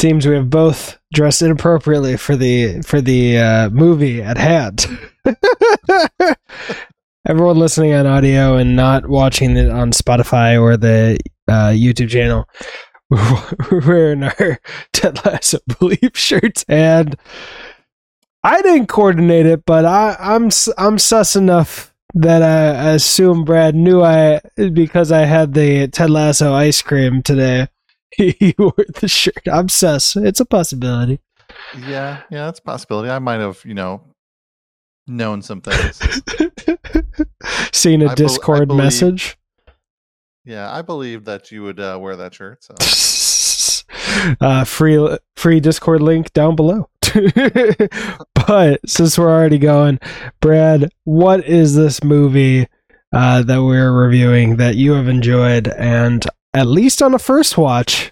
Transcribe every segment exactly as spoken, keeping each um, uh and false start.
seems we have both dressed inappropriately for the for the uh, movie at hand. Everyone listening on audio and not watching it on Spotify or the uh, YouTube channel, we're wearing our Ted Lasso Believe shirts, and I didn't coordinate it, but I, I'm I'm sus enough that I, I assume Brad knew I because I had the Ted Lasso ice cream today. He wore the shirt. I'm sus. It's a possibility. Yeah, yeah, it's a possibility. I might have, you know, known some things. Seen a I Discord be- I believe, message. Yeah, I believe that you would uh, wear that shirt. So. uh, free free Discord link down below. But since we're already going, Brad, what is this movie uh, that we're reviewing that you have enjoyed? And at least on the first watch,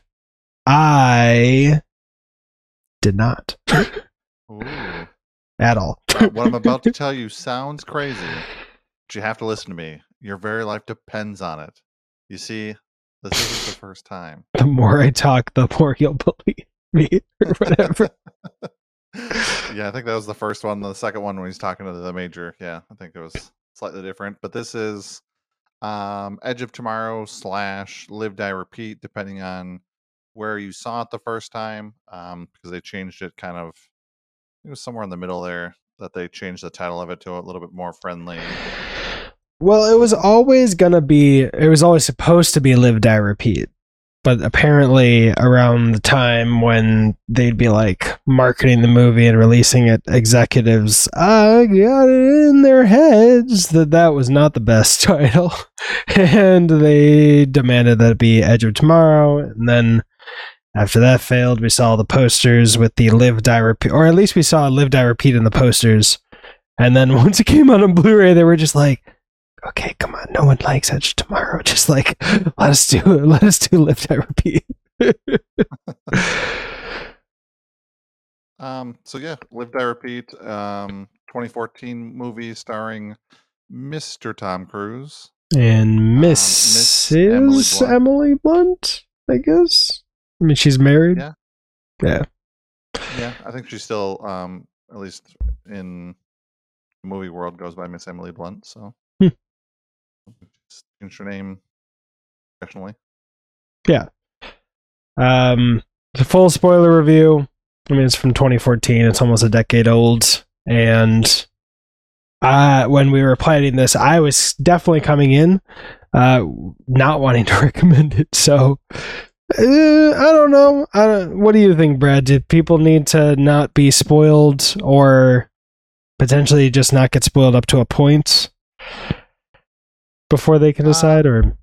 I did not. Ooh. At all. Uh, what I'm about to tell you sounds crazy, but you have to listen to me. Your very life depends on it. You see, this isn't the first time. The more I talk, the more you'll believe me, or whatever. Yeah, I think that was the first one. The second one when he's talking to the major, yeah, I think it was slightly different. But this is um, Edge of Tomorrow slash Live, Die, Repeat, depending on where you saw it the first time, um, because they changed it kind of, it was somewhere in the middle there that they changed the title of it to a little bit more friendly. Well, it was always gonna be, it was always supposed to be Live, Die, Repeat. But apparently around the time when they'd be like marketing the movie and releasing it, executives uh, got it in their heads that that was not the best title. And they demanded that it be Edge of Tomorrow. And then after that failed, we saw the posters with the Live, Die, Repeat, or at least we saw Live, Die, Repeat in the posters. And then once it came out on Blu-ray, they were just like, okay, come on, no one likes Edge of Tomorrow. Just like, let us do it. Let us do Live, Die, Repeat. um, so yeah, Live, Die, Repeat, um, twenty fourteen movie starring Mister Tom Cruise. And Missus Um, Miss Emily, Emily Blunt, I guess. I mean, she's married. Yeah. Yeah. Yeah, I think she's still, um, at least in the movie world, goes by Miss Emily Blunt, so. Hmm. Change her name professionally. Yeah. Um, the full spoiler review. I mean, it's from twenty fourteen. It's almost a decade old. And uh, when we were planning this, I was definitely coming in uh, not wanting to recommend it. So uh, I don't know. I don't, what do you think, Brad? Do people need to not be spoiled or potentially just not get spoiled up to a point before they can decide? Uh, or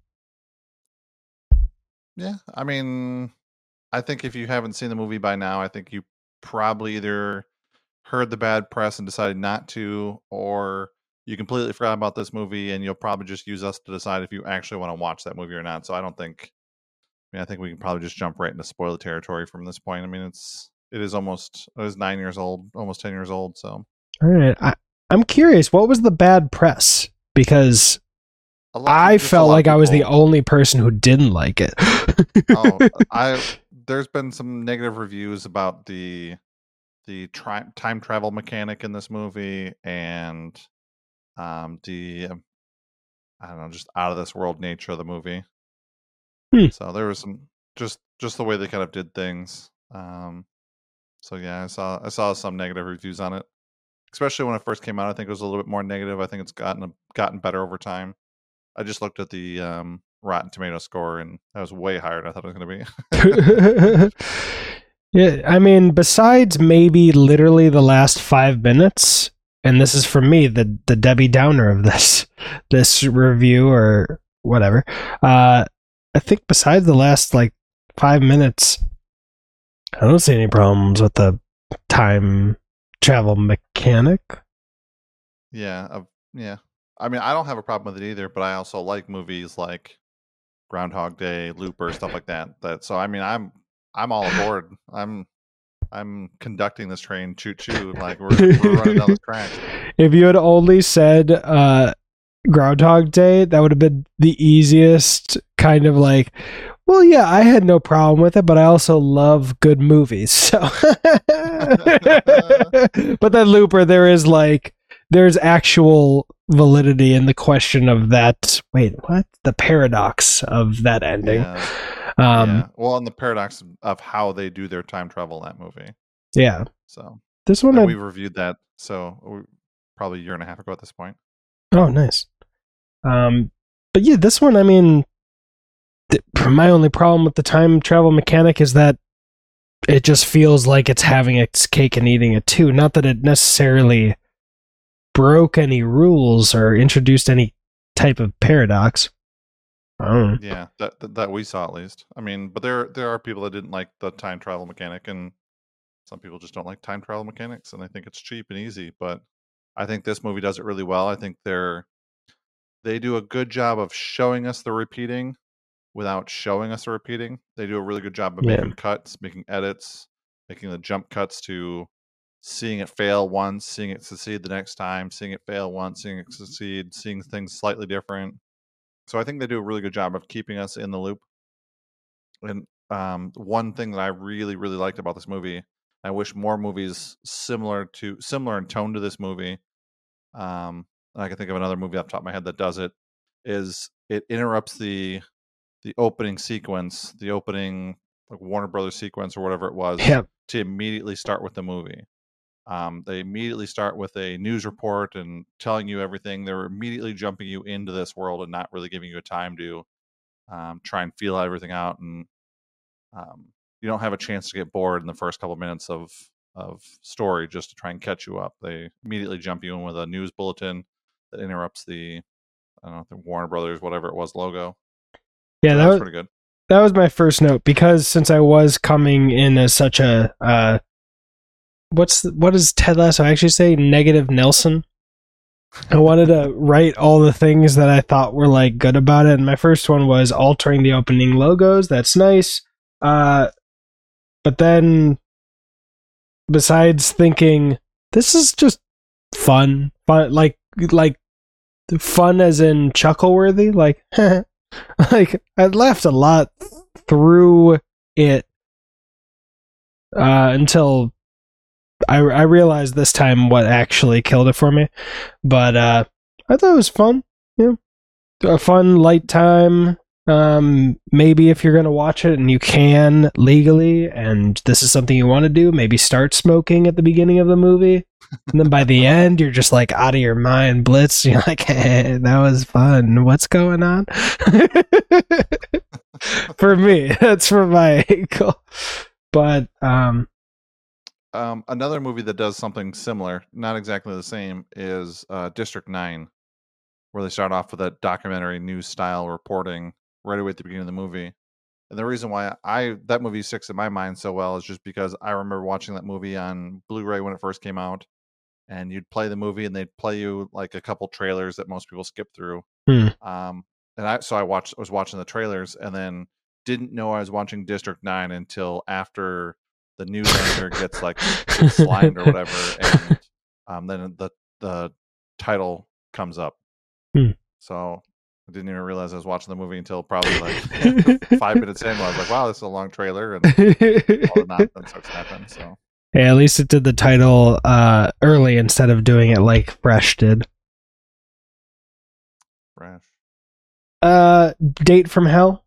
yeah, I mean, I think if you haven't seen the movie by now, I think you probably either heard the bad press and decided not to, or you completely forgot about this movie and you'll probably just use us to decide if you actually want to watch that movie or not. So I don't think, I mean, I think we can probably just jump right into spoiler territory from this point. I mean, it's, it is almost, it is nine years old, almost ten years old. So, all right. I, I'm curious, what was the bad press? Because I felt like I was the only person who didn't like it. oh, I there's been some negative reviews about the the tri- time travel mechanic in this movie and um, the um, I don't know, just out of this world nature of the movie. Hmm. So there was some just just the way they kind of did things. Um, so yeah, I saw I saw some negative reviews on it, especially when it first came out. I think it was a little bit more negative. I think it's gotten gotten better over time. I just looked at the um, Rotten Tomato score, and that was way higher than I thought it was going to be. Yeah, I mean, besides maybe literally the last five minutes, and this is for me, the the Debbie Downer of this this review or whatever. Uh, I think besides the last like five minutes, I don't see any problems with the time travel mechanic. Yeah, uh, yeah. I mean, I don't have a problem with it either, but I also like movies like Groundhog Day, Looper, stuff like that. That so I mean, I'm I'm all aboard. I'm I'm conducting this train, choo choo, like we're, we're running down the track. If you had only said uh, Groundhog Day, that would have been the easiest kind of like, Well, yeah, I had no problem with it, but I also love good movies. So, but then Looper, there is like there's actual validity in the question of that. Wait, what? The paradox of that ending. Yeah. Um, yeah. Well, and the paradox of how they do their time travel in that movie. yeah. So This one, and I, we reviewed that. So we, probably a year and a half ago at this point. oh, nice. Um, but yeah, this one, I mean, th- my only problem with the time travel mechanic is that it just feels like it's having its cake and eating it too. Not that it necessarily broke any rules or introduced any type of paradox. I don't know. Yeah, that, that that we saw at least. I mean, but there there are people that didn't like the time travel mechanic, and some people just don't like time travel mechanics, and they think it's cheap and easy. But I think this movie does it really well. I think they're they do a good job of showing us the repeating without showing us the repeating. They do a really good job of Yeah. making cuts, making edits, making the jump cuts to seeing it fail once, seeing it succeed the next time, seeing it fail once, seeing it succeed, seeing things slightly different. So I think they do a really good job of keeping us in the loop. And um, one thing that I really, really liked about this movie, I wish more movies similar to similar in tone to this movie. Um, and I can think of another movie off the top of my head that does it. Is it interrupts the the opening sequence, the opening like Warner Brothers sequence or whatever it was, Yeah. to immediately start with the movie. Um, they immediately start with a news report and telling you everything. They're immediately jumping you into this world and not really giving you a time to um, try and feel everything out. And um, you don't have a chance to get bored in the first couple minutes of of story just to try and catch you up. They immediately jump you in with a news bulletin that interrupts the I don't know the Warner Brothers whatever it was logo. Yeah, So that that was was pretty good. that was my first note because since I was coming in as such a uh, what's the, what does Ted Lasso actually say? Negative Nelson. I wanted to write all the things that I thought were like good about it, and my first one was altering the opening logos. That's nice. Uh, but then, besides thinking this is just fun, fun like like fun as in chuckle worthy, like like I laughed a lot through it uh, until I, I realized this time what actually killed it for me. But uh, I thought it was fun. Yeah, a fun light time. Um, maybe if you're gonna watch it and you can legally, and this is something you want to do, maybe start smoking at the beginning of the movie, and then by the end you're just like out of your mind, blitz. You're like, hey, that was fun. What's going on? For me, that's for my ankle. But um, Um, another movie that does something similar, not exactly the same, is uh, District Nine, where they start off with a documentary news style reporting right away at the beginning of the movie. And the reason why I that movie sticks in my mind so well is just because I remember watching that movie on Blu-ray when it first came out, and you'd play the movie and they'd play you like a couple trailers that most people skip through. hmm. Um, and I so I watched I was watching the trailers and then didn't know I was watching District Nine until after the news anchor gets like gets slimed or whatever, and um, then the the title comes up. Hmm. So I didn't even realize I was watching the movie until probably like five minutes in. Where I was like, "Wow, this is a long trailer," and all the nonsense starts happening. So Hey, at least it did the title uh, early instead of doing it like Fresh did. fresh. Uh, Date from Hell.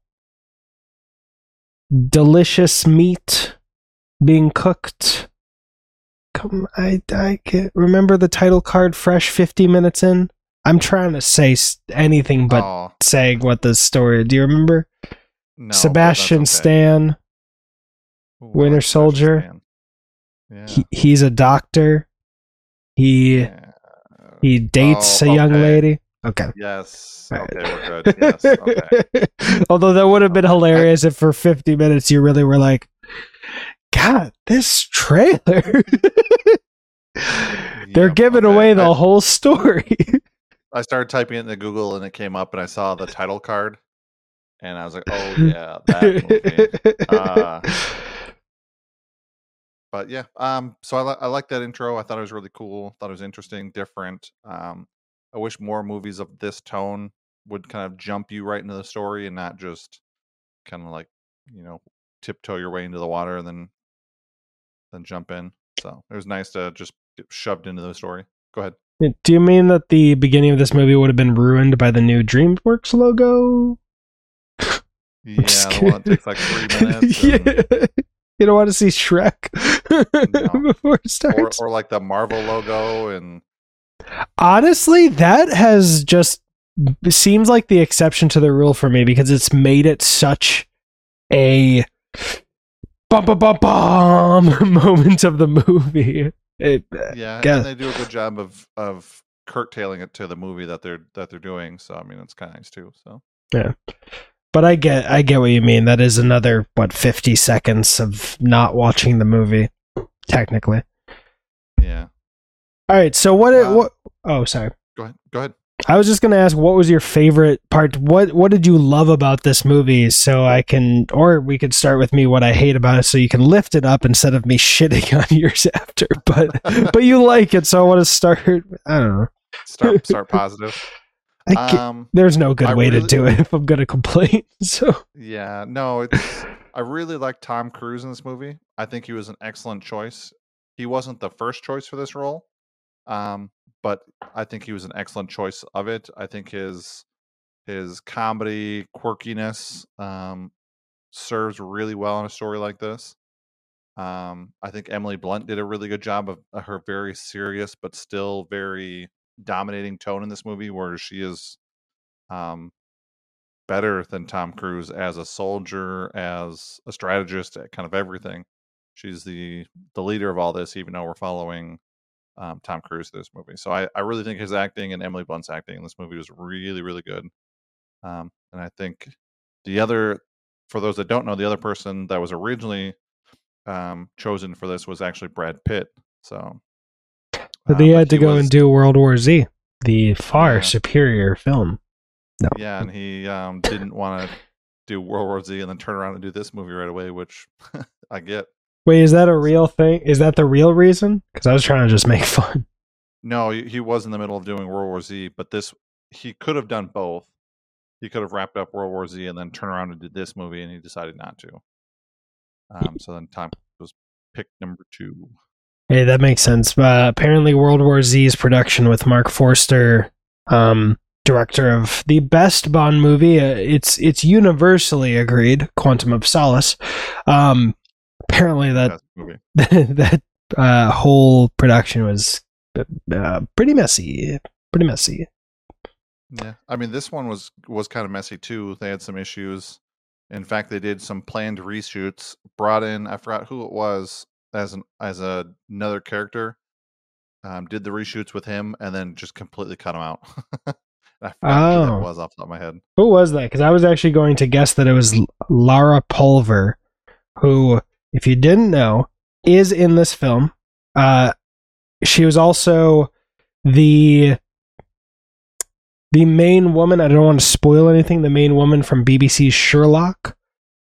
Delicious meat being cooked. Come, I I can't remember the title card. Fresh fifty minutes in. I'm trying to say anything but oh, saying what the story. Do you remember? no, Sebastian okay. Stan, Ooh, Winter like Soldier. Yeah. He, he's a doctor. He yeah. he dates oh, a young okay. lady. Okay. Yes. All Okay, right. we're good. Yes. Okay. Although that would have been okay. hilarious if for fifty minutes you really were like, God, this trailer. They're Yep, giving okay. away the I, whole story. I started typing it into Google and it came up and I saw the title card and I was like, oh yeah, that movie. Uh, but yeah, um, so I, li- I like that intro. I thought it was really cool. Thought it was interesting, different. Um, I wish more movies of this tone would kind of jump you right into the story and not just kind of like you know, tiptoe your way into the water and then then jump in. So it was nice to just get shoved into the story. Go ahead. Do you mean that the beginning of this movie would have been ruined by the new DreamWorks logo? Yeah, the one that takes like three minutes. Yeah. You don't want to see Shrek No. before it Or, starts. or like the Marvel logo, and Honestly, that has just seems like the exception to the rule for me because it's made it such a bum bum bum bum moment of the movie. It, yeah, guess. and they do a good job of of curtailing it to the movie that they're that they're doing. So I mean, it's kind of nice too. So Yeah. But I get I get what you mean. That is another what fifty seconds of not watching the movie technically. yeah, All right, so what Um, what oh, sorry. go ahead. Go ahead. I was just going to ask what was your favorite part? What what did you love about this movie so I can or we could start with me what I hate about it so you can lift it up instead of me shitting on yours after. But but you like it, so I want to start I don't know. Start start positive. I ca- Um, there's no good I way to really- do it if I'm going to complain. So yeah, no, it's. I really like Tom Cruise in this movie. I think he was an excellent choice. He wasn't the first choice for this role, um, but I think he was an excellent choice of it. I think his his comedy quirkiness um, serves really well in a story like this. Um, I think Emily Blunt did a really good job of uh, her very serious but still very dominating tone in this movie, where she is um, better than Tom Cruise as a soldier, as a strategist, at kind of everything. She's the the leader of all this, even though we're following um, Tom Cruise in this movie. So I, I really think his acting and Emily Blunt's acting in this movie was really, really good. Um, and I think the other, for those that don't know, the other person that was originally um, chosen for this was actually Brad Pitt. So, but uh, they but had to he go was- and do World War Z, the far Yeah. superior film. No. Yeah, and he um, didn't want to do World War Z and then turn around and do this movie right away, which I get. Wait, is that a real thing? Is that the real reason? Because I was trying to just make fun. No, he he was in the middle of doing World War Z, but this he could have done both. He could have wrapped up World War Z and then turned around and did this movie, and he decided not to. Um, so then Tom was pick number two. Hey, that makes sense. Uh, apparently, World War Z's production with Mark Forster, um, director of the best Bond movie. Uh, it's it's universally agreed, Quantum of Solace. Um, apparently, that Best movie. that uh, whole production was uh, pretty messy. Pretty messy. Yeah, I mean this one was was kind of messy too. They had some issues. In fact, they did some planned reshoots. Brought in I forgot who it was as an as a, another character. Um, did the reshoots with him and then just completely cut him out. I forgot who Oh. that was off the top of my head. Who was that? Because I was actually going to guess that it was L- Lara Pulver, who, if you didn't know, is in this film. Uh, she was also the the main woman. I don't want to spoil anything. The main woman from B B C's Sherlock.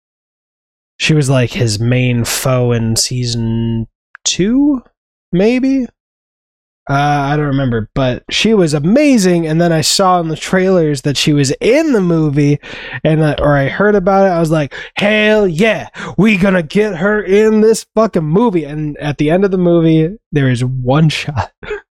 She was like his main foe in season two, maybe. Uh, I don't remember, but she was amazing. And then I saw in the trailers that she was in the movie, and I, or I heard about it. I was like, "Hell yeah, we gonna get her in this fucking movie!" And at the end of the movie, there is one shot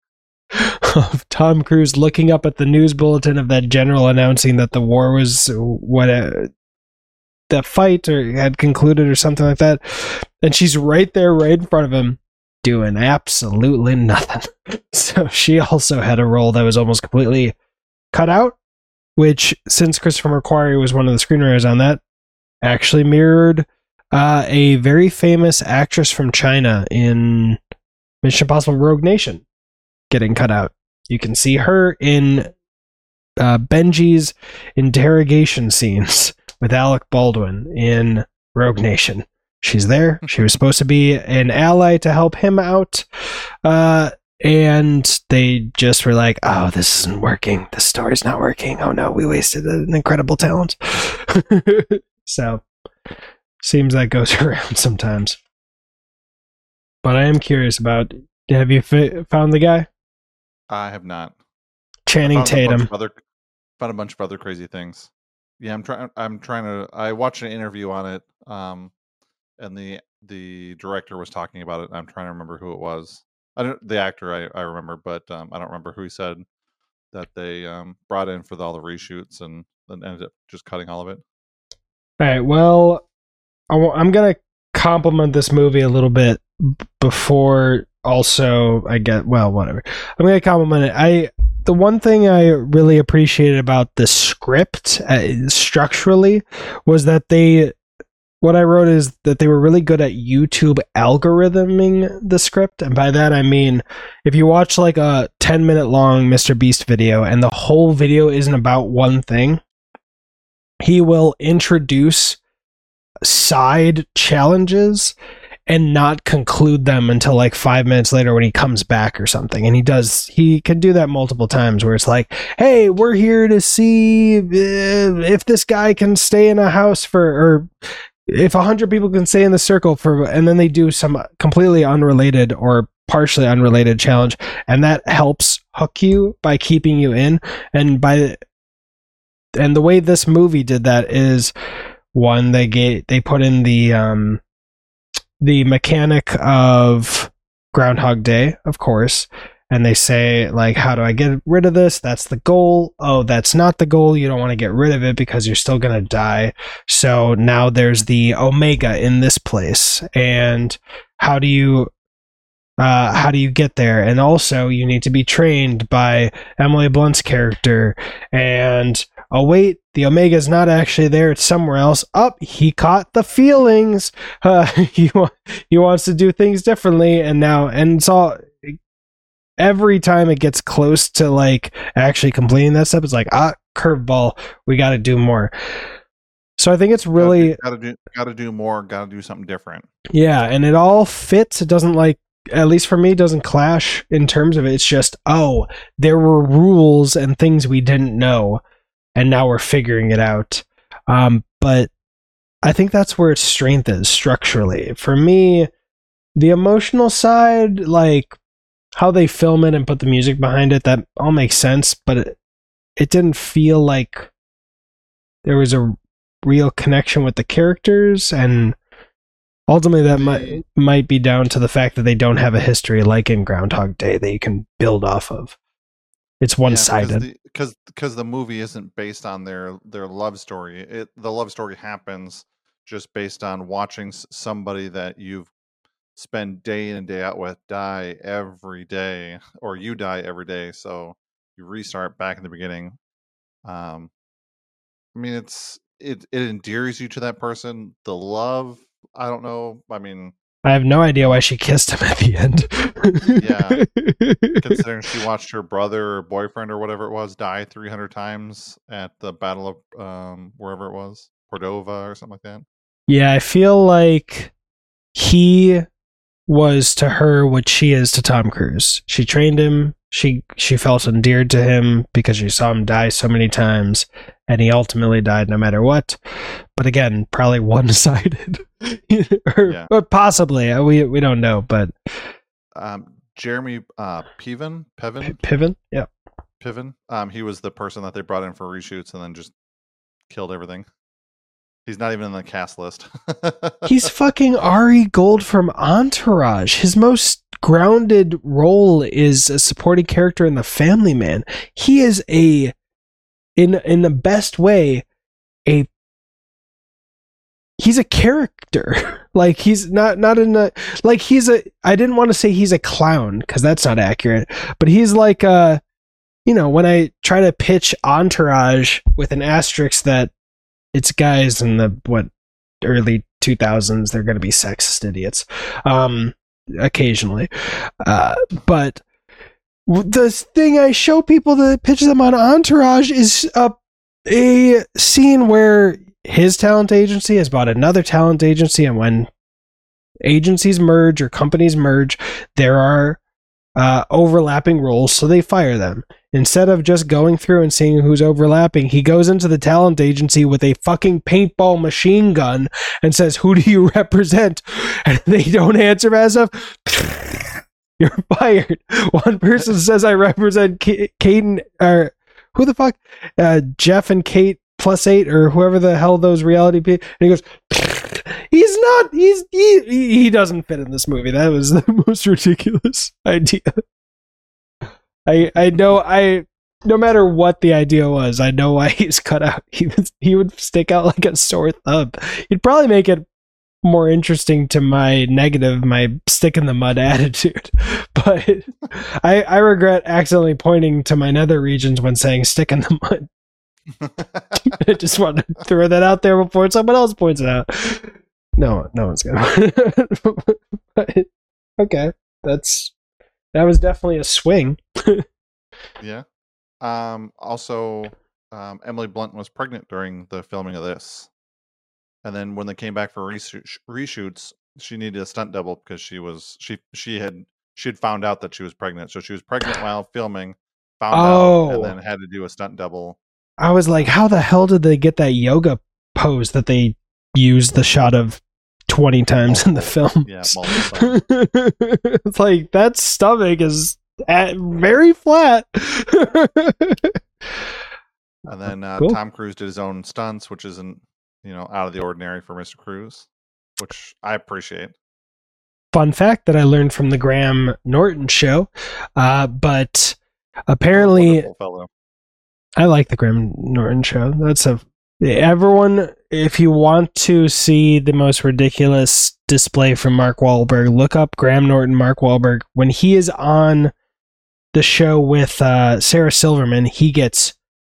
of Tom Cruise looking up at the news bulletin of that general announcing that the war was what uh, the fight or had concluded or something like that, and she's right there, right in front of him, doing absolutely nothing. So she also had a role that was almost completely cut out, which, since Christopher McQuarrie was one of the screenwriters on that, actually mirrored uh, a very famous actress from China in Mission Impossible Rogue Nation getting cut out. You can see her in uh, Benji's interrogation scenes with Alec Baldwin in Rogue Nation. She's there. She was supposed to be an ally to help him out. Uh, and they just were like, oh, this isn't working. The story's not working. Oh no, we wasted an incredible talent. So, seems that goes around sometimes. But I am curious about, have you fi- found the guy? I have not. Channing Found a bunch Tatum. of other found a bunch of other crazy things. Yeah, I'm trying. I'm trying to. I watched an interview on it, um, and the the director was talking about it. I'm trying to remember who it was. I don't the actor. I I remember, but um, I don't remember who he said that they um brought in for the, all the reshoots and then ended up just cutting all of it. All right. Well, I w- I'm gonna compliment this movie a little bit b- before. Also, I get well, whatever. I'm gonna compliment it. I the one thing I really appreciated about the script uh, structurally was that they. What I wrote is that they were really good at YouTube algorithming the script, and by that I mean if you watch like a ten minute long Mister Beast video and the whole video isn't about one thing, he will introduce side challenges and not conclude them until like five minutes later when he comes back or something. And he does, he can do that multiple times where it's like, hey, we're here to see if this guy can stay in a house for, or if a hundred people can stay in the circle for, and then they do some completely unrelated or partially unrelated challenge. And that helps hook you by keeping you in. And by, and the way this movie did that is one, they gave, they put in the, um, the mechanic of Groundhog Day, of course, and they say, like, how do I get rid of this? That's the goal. Oh, that's not the goal. You don't want to get rid of it because you're still going to die. So now there's the Omega in this place. And how do you uh, how do you get there? And also, you need to be trained by Emily Blunt's character. And oh wait, the Omega's not actually there, it's somewhere else. Up, oh, he caught the feelings. Uh, he he wants to do things differently, and now and it's all. Every time it gets close to like actually completing that step, it's like ah, curveball. We got to do more. So I think it's really got to do got to do more. Got to do something different. Yeah, and it all fits. It doesn't like. At least for me, it doesn't clash in terms of it. It's just, oh, there were rules and things we didn't know, and now we're figuring it out. Um, but I think that's where its strength is structurally. For me, the emotional side, like how they film it and put the music behind it, that all makes sense, but it, it didn't feel like there was a real connection with the characters, and ultimately, that might might be down to the fact that they don't have a history like in Groundhog Day that you can build off of. It's one-sided because yeah, because the, the movie isn't based on their their love story. It the love story happens just based on watching somebody that you've spent day in and day out with die every day, or you die every day. So you restart back in the beginning. Um, I mean, it's it it endears you to that person. The love. I don't know. I mean, I have no idea why she kissed him at the end. Yeah, considering she watched her brother or boyfriend or whatever it was die three hundred times at the Battle of um, wherever it was, Cordova or something like that. Yeah, I feel like he was to her what she is to Tom Cruise. She trained him. She she felt endeared to him because she saw him die so many times, and he ultimately died no matter what. But again, probably one-sided, or, yeah. or possibly we we don't know. But um, Jeremy uh, Piven, Piven, Piven, yeah, Piven. Um, he was the person that they brought in for reshoots and then just killed everything. He's not even in the cast list. He's fucking Ari Gold from Entourage. His most grounded role is a supporting character in The Family Man. He is a, in in the best way, a he's a character. Like he's not not in a like he's a. I didn't want to say he's a clown because that's not accurate, but he's like a. You know, when I try to pitch Entourage with an asterisk that it's guys in the what early two thousands, they're going to be sexist idiots um occasionally, uh but the thing I show people to pitch them on Entourage is a a scene where his talent agency has bought another talent agency, and when agencies merge or companies merge, there are uh overlapping roles, so they fire them. Instead of just going through and seeing who's overlapping, he goes into the talent agency with a fucking paintball machine gun and says, "Who do you represent?" And they don't answer fast enough. You're fired. One person says, "I represent K- Kate and or who the fuck? Uh, Jeff and Kate plus eight or whoever the hell those reality people. And he goes, he's not. He's he he doesn't fit in this movie. That was the most ridiculous idea. I I know I. No matter what the idea was, I know why he's cut out. He was, he would stick out like a sore thumb. He'd probably make it more interesting to my negative, my stick in the mud attitude. But I, I regret accidentally pointing to my nether regions when saying stick in the mud. I just wanted to throw that out there before someone else points it out. No, no one's gonna. But, okay, that's that was definitely a swing. Yeah. Um, also, um, Emily Blunt was pregnant during the filming of this. And then when they came back for reshoot, reshoots, she needed a stunt double because she was she she had she had found out that she was pregnant. So she was pregnant while filming, found Oh. out, and then had to do a stunt double. I was like, how the hell did they get that yoga pose that they used the shot of twenty times in the film? Yeah, multiple times. It's like that stomach is at very flat. And then uh, Cool. Tom Cruise did his own stunts, which isn't, you know, out of the ordinary for Mister Cruise, which I appreciate. Fun fact that I learned from the Graham Norton show, uh, but apparently, Wonderful fellow. I like the Graham Norton show. That's a everyone. If you want to see the most ridiculous display from Mark Wahlberg, look up Graham Norton, Mark Wahlberg. When he is on the show with uh, Sarah Silverman, he gets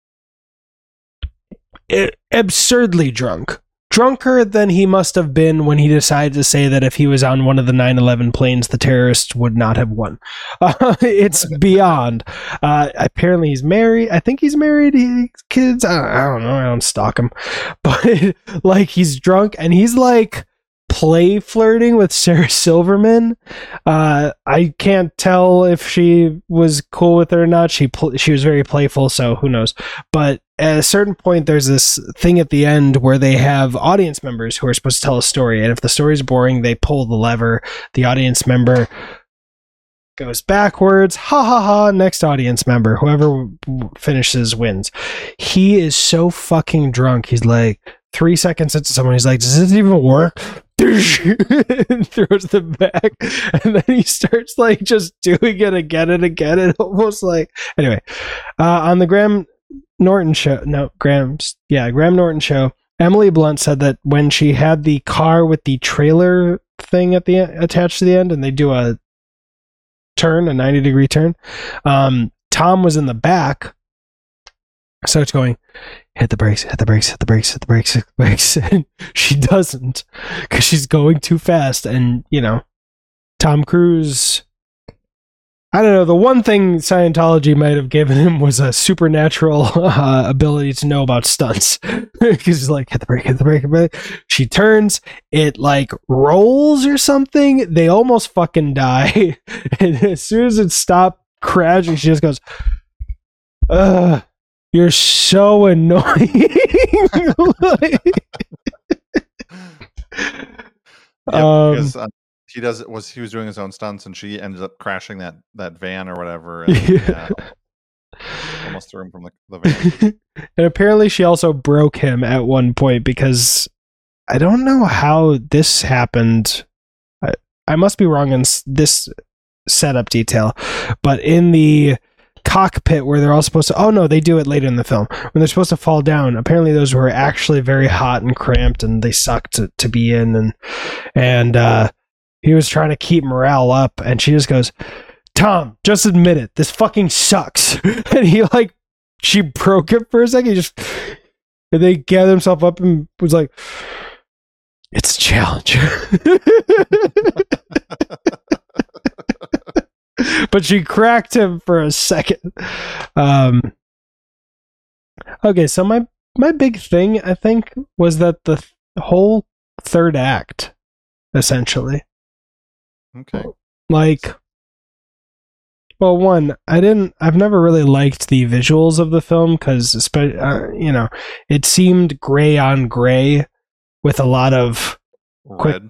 absurdly drunk. Drunker than he must have been when he decided to say that if he was on one of the nine eleven planes, the terrorists would not have won. Uh, it's beyond. Uh, apparently he's married. I think he's married. He kids. I don't, I don't know. I don't stalk him. But like he's drunk and he's like play flirting with Sarah Silverman. Uh, I can't tell if she was cool with it or not. She pl- she was very playful, so who knows. But at a certain point, there's this thing at the end where they have audience members who are supposed to tell a story, and if the story's boring, they pull the lever. The audience member goes backwards. Ha ha ha. Next audience member. Whoever finishes wins. He is so fucking drunk. He's like three seconds into someone. He's like, does this even work? And throws them back, and then he starts like just doing it again and again, and almost like anyway. Uh, on the Graham Norton show, no Graham's, yeah, Graham Norton show. Emily Blunt said that when she had the car with the trailer thing at the attached to the end, and they do a turn, a ninety degree turn, um, Tom was in the back, so it's going. Hit the brakes, hit the brakes, hit the brakes, hit the brakes, hit the brakes. And she doesn't because she's going too fast. And, you know, Tom Cruise, I don't know. The one thing Scientology might have given him was a supernatural uh, ability to know about stunts. Because he's like, hit the brake, hit the brake, hit the brake. She turns, it like rolls or something. They almost fucking die. And as soon as it stopped crashing, she just goes, ugh. You're so annoying. Like, Yep, um, because uh, he does it was he was doing his own stunts, and she ended up crashing that that van or whatever, and Yeah. yeah, almost threw him from the, the van. And apparently she also broke him at one point because I don't know how this happened. I, I must be wrong in s- this setup detail, but in the cockpit where they're all supposed to, oh no, they do it later in the film when they're supposed to fall down, apparently those were actually very hot and cramped and they sucked to, to be in, and and uh he was trying to keep morale up, and she just goes, Tom, just admit it, this fucking sucks. And he like, she broke it for a second. He just, and they gathered himself up and was like, it's a challenge. But she cracked him for a second. Um, okay, so my my big thing, I think, was that the th- whole third act, essentially, Okay. like, well, one, I didn't, I've never really liked the visuals of the film because, uh, you know, it seemed gray on gray with a lot of quick. Red.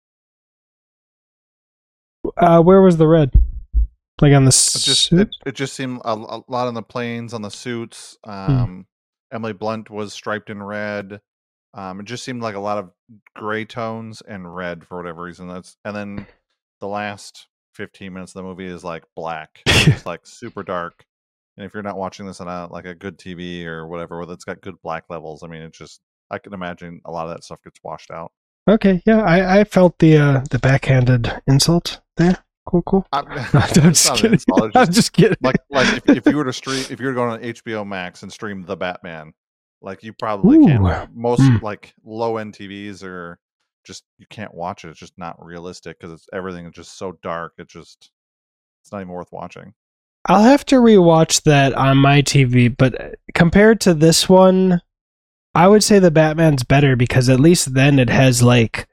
Uh, where was the red? Like on the It just suit? it, it just seemed a, a lot on the planes, on the suits. Um, Emily Blunt was striped in red. Um, it just seemed like a lot of gray tones and red for whatever reason. That's and then the last fifteen minutes of the movie is like black, it's like super dark. And if you're not watching this on a like a good T V or whatever, where it's got good black levels, I mean, it's just I can imagine a lot of that stuff gets washed out. Okay, yeah, I, I felt the uh, the backhanded insult there. Cool, cool. I'm, I'm just kidding. Insult, just, I'm just kidding. Like, like if, if you were to stream, if you were going on H B O Max and stream The Batman, like you probably Ooh. can't. Most Mm. like low end T Vs are just you can't watch it. It's just not realistic because it's everything is just so dark. It just it's not even worth watching. I'll have to rewatch that on my T V, but compared to this one, I would say the Batman's better because at least then it has like,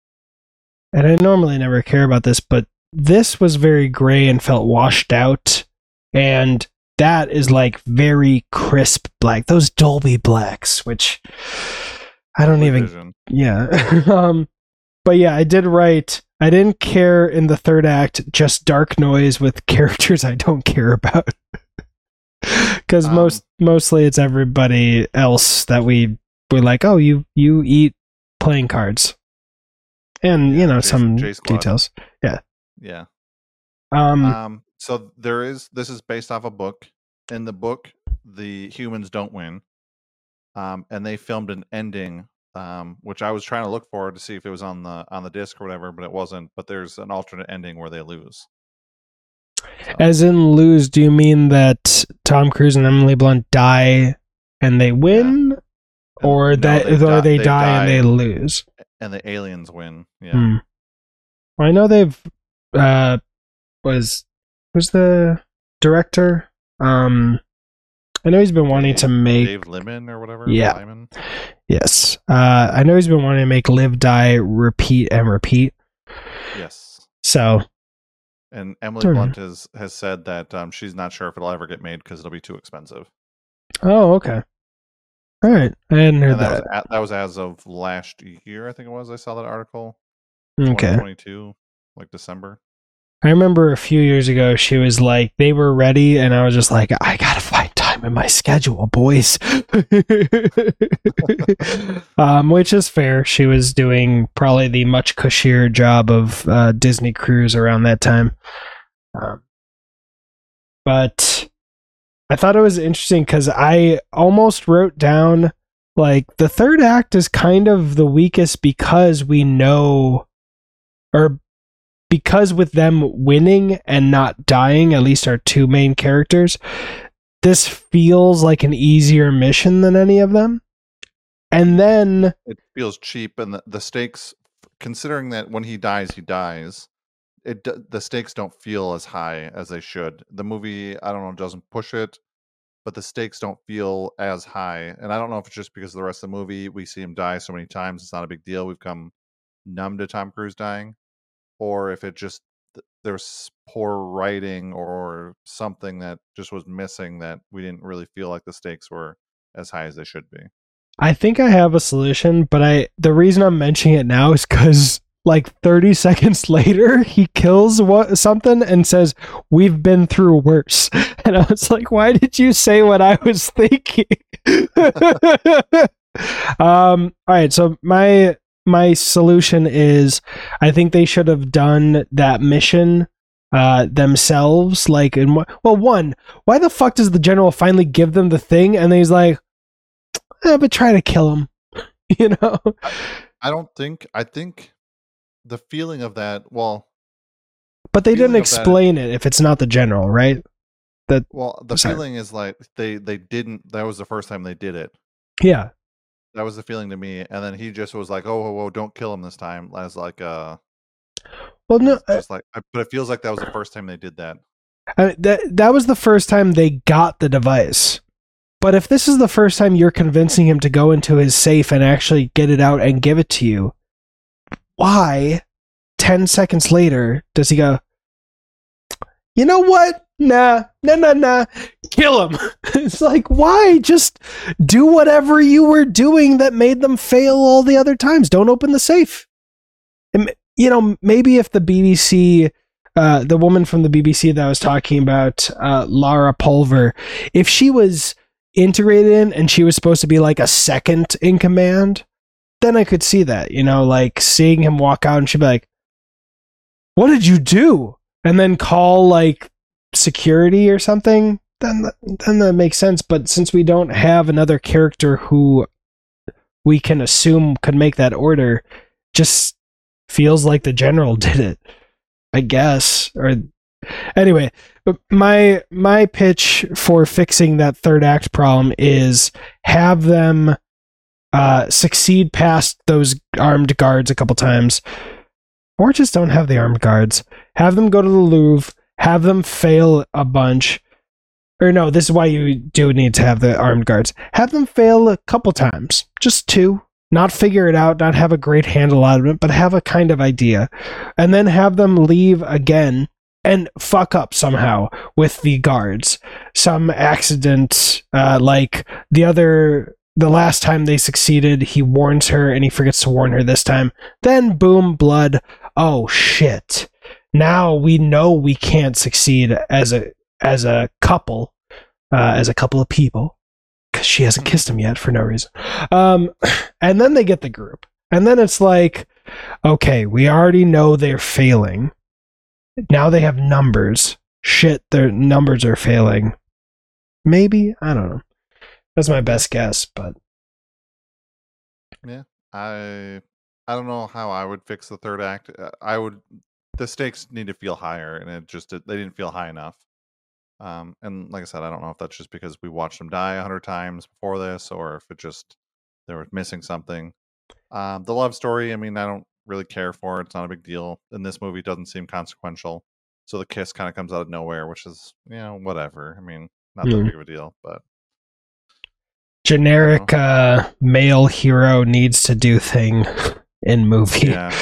and I normally never care about this, but this was very gray and felt washed out, and that is like very crisp black. Those Dolby blacks, which I don't even, Vision. yeah. um, but yeah, I did write. I didn't care in the third act, just dark noise with characters I don't care about. Because Um, most mostly it's everybody else that we we're like, oh, you you eat playing cards, and you Yeah, know J- some J Squad. details. Yeah. Um, Um. So there is. This is based off a book. In the book, the humans don't win. Um, and they filmed an ending, um, which I was trying to look for to see if it was on the on the disc or whatever, but it wasn't. But there's an alternate ending where they lose. So, as in lose, do you mean that Tom Cruise and Emily Blunt die and they win, and- or no, that they or di- they, they die, die. and they lose? and the aliens win. Yeah. Hmm. Well, I know they've uh was who's the director? Um, I know he's been wanting Dave- to make Dave Liman or whatever. Yeah. Lyman? yes. Uh, I know he's been wanting to make Live, Die, Repeat, and Repeat. Yes. So And Emily Sure. Blunt has has said that um, she's not sure if it'll ever get made because it'll be too expensive. oh, okay. All right. I hadn't heard And that was that. a, that was as of last year, I think it was. I saw that article. Okay. twenty twenty-two, like December. I remember a few years ago, she was like, they were ready, and I was just like, I gotta find time in my schedule, boys. um, which is fair. She was doing probably the much cushier job of uh, Disney Cruise around that time. Um, but I thought it was interesting because I almost wrote down, like, the third act is kind of the weakest because we know, or because with them winning and not dying, at least our two main characters, this feels like an easier mission than any of them. And then, It feels cheap, and the, the stakes, considering that when he dies, he dies. It d- the stakes don't feel as high as they should. The movie, I don't know, doesn't push it, but the stakes don't feel as high. And I don't know if it's just because of the rest of the movie, we see him die so many times, it's not a big deal. We've come numb to Tom Cruise dying, or if it just th- there's poor writing or something that just was missing, that we didn't really feel like the stakes were as high as they should be. I think I have a solution, but I the reason I'm mentioning it now is because like thirty seconds later, he kills what something and says, "We've been through worse." And I was like, "Why did you say what I was thinking?" um. All right. So my my solution is, I think they should have done that mission uh themselves. Like, in well, one, why the fuck does the general finally give them the thing, and then he's like, eh, but try to kill him, you know? I don't think, I think the feeling of that, well, But they feeling didn't of that- explain it if it's not the general, right? well, the Sorry. feeling is like they, they didn't, that was the first time they did it. Yeah. That was the feeling to me. And then he just was like, oh, whoa, whoa, don't kill him this time. As like, uh, Well, no, uh, just like, but it feels like that was the first time they did that. I, that that was the first time they got the device. But if this is the first time you're convincing him to go into his safe and actually get it out and give it to you, why, ten seconds later, does he go, you know what? Nah, nah, nah, nah, kill him. It's like, why? Just do whatever you were doing that made them fail all the other times. Don't open the safe. And, you know, maybe if the B B C, uh, the woman from the B B C that I was talking about, uh, Laura Pulver, if she was integrated in and she was supposed to be like a second in command, then I could see that, you know, like seeing him walk out and she'd be like, what did you do? And then call like security or something, then then that makes sense. But since we don't have another character who we can assume could make that order, just feels like the general did it, I guess. Or anyway, my my pitch for fixing that third act problem is have them uh, succeed past those armed guards a couple times, or just don't have the armed guards. Have them go to the Louvre, have them fail a bunch. Or no, this is why you do need to have the armed guards. Have them fail a couple times, just two. Not figure it out, not have a great handle out of it, but have a kind of idea. And then have them leave again and fuck up somehow with the guards. Some accident, uh, like the other, the last time they succeeded, he warns her and he forgets to warn her this time. Then boom, blood. Oh shit. Now we know we can't succeed as a as a couple, uh, as a couple of people, because she hasn't kissed him yet for no reason. Um, and then they get the group. And then it's like, okay, we already know they're failing. Now they have numbers. Shit, their numbers are failing. Maybe? I don't know. That's my best guess, but... Yeah, I I don't know how I would fix the third act. Uh, I would... The stakes need to feel higher, and it just... They didn't feel high enough. Um, and like I said, I don't know if that's just because we watched them die a hundred times before this, or if it just they were missing something. Um, the love story, I mean, I don't really care for it. It's not a big deal. In this movie, it doesn't seem consequential. So the kiss kind of comes out of nowhere, which is, you know, whatever. I mean, not that Mm. big of a deal, but Generic uh, male hero needs to do thing in movie. yeah,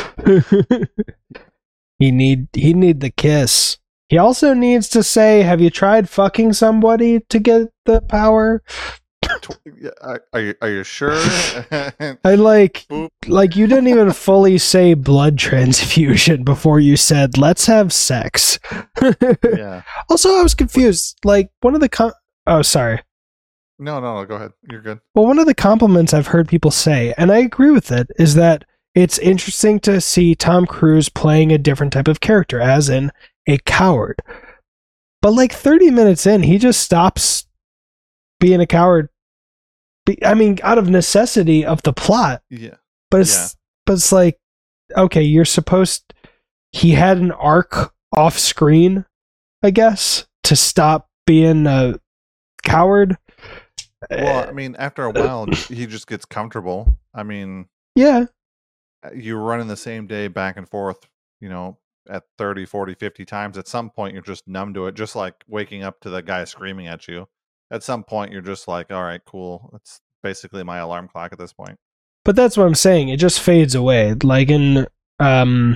he need he need the kiss. He also needs to say, have you tried fucking somebody to get the power? Tw- yeah, are are you are you sure? I like Boop. like you didn't even fully say blood transfusion before you said let's have sex. Yeah. Also, I was confused. Like one of the com- oh sorry. No, no, no. Go ahead. You're good. Well, one of the compliments I've heard people say, and I agree with it, is that it's interesting to see Tom Cruise playing a different type of character, as in a coward. But like thirty minutes in, he just stops being a coward. Be- I mean, out of necessity of the plot. Yeah. But it's Yeah. but it's like, okay, you're supposed. He had an arc off screen, I guess, to stop being a coward. Well, I mean, after a while, he just gets comfortable. I mean, Yeah. you're running the same day back and forth, you know, at thirty, forty, fifty times. At some point, you're just numb to it, just like waking up to the guy screaming at you. At some point, you're just like, all right, cool. It's basically my alarm clock at this point. But that's what I'm saying. It just fades away. Like in um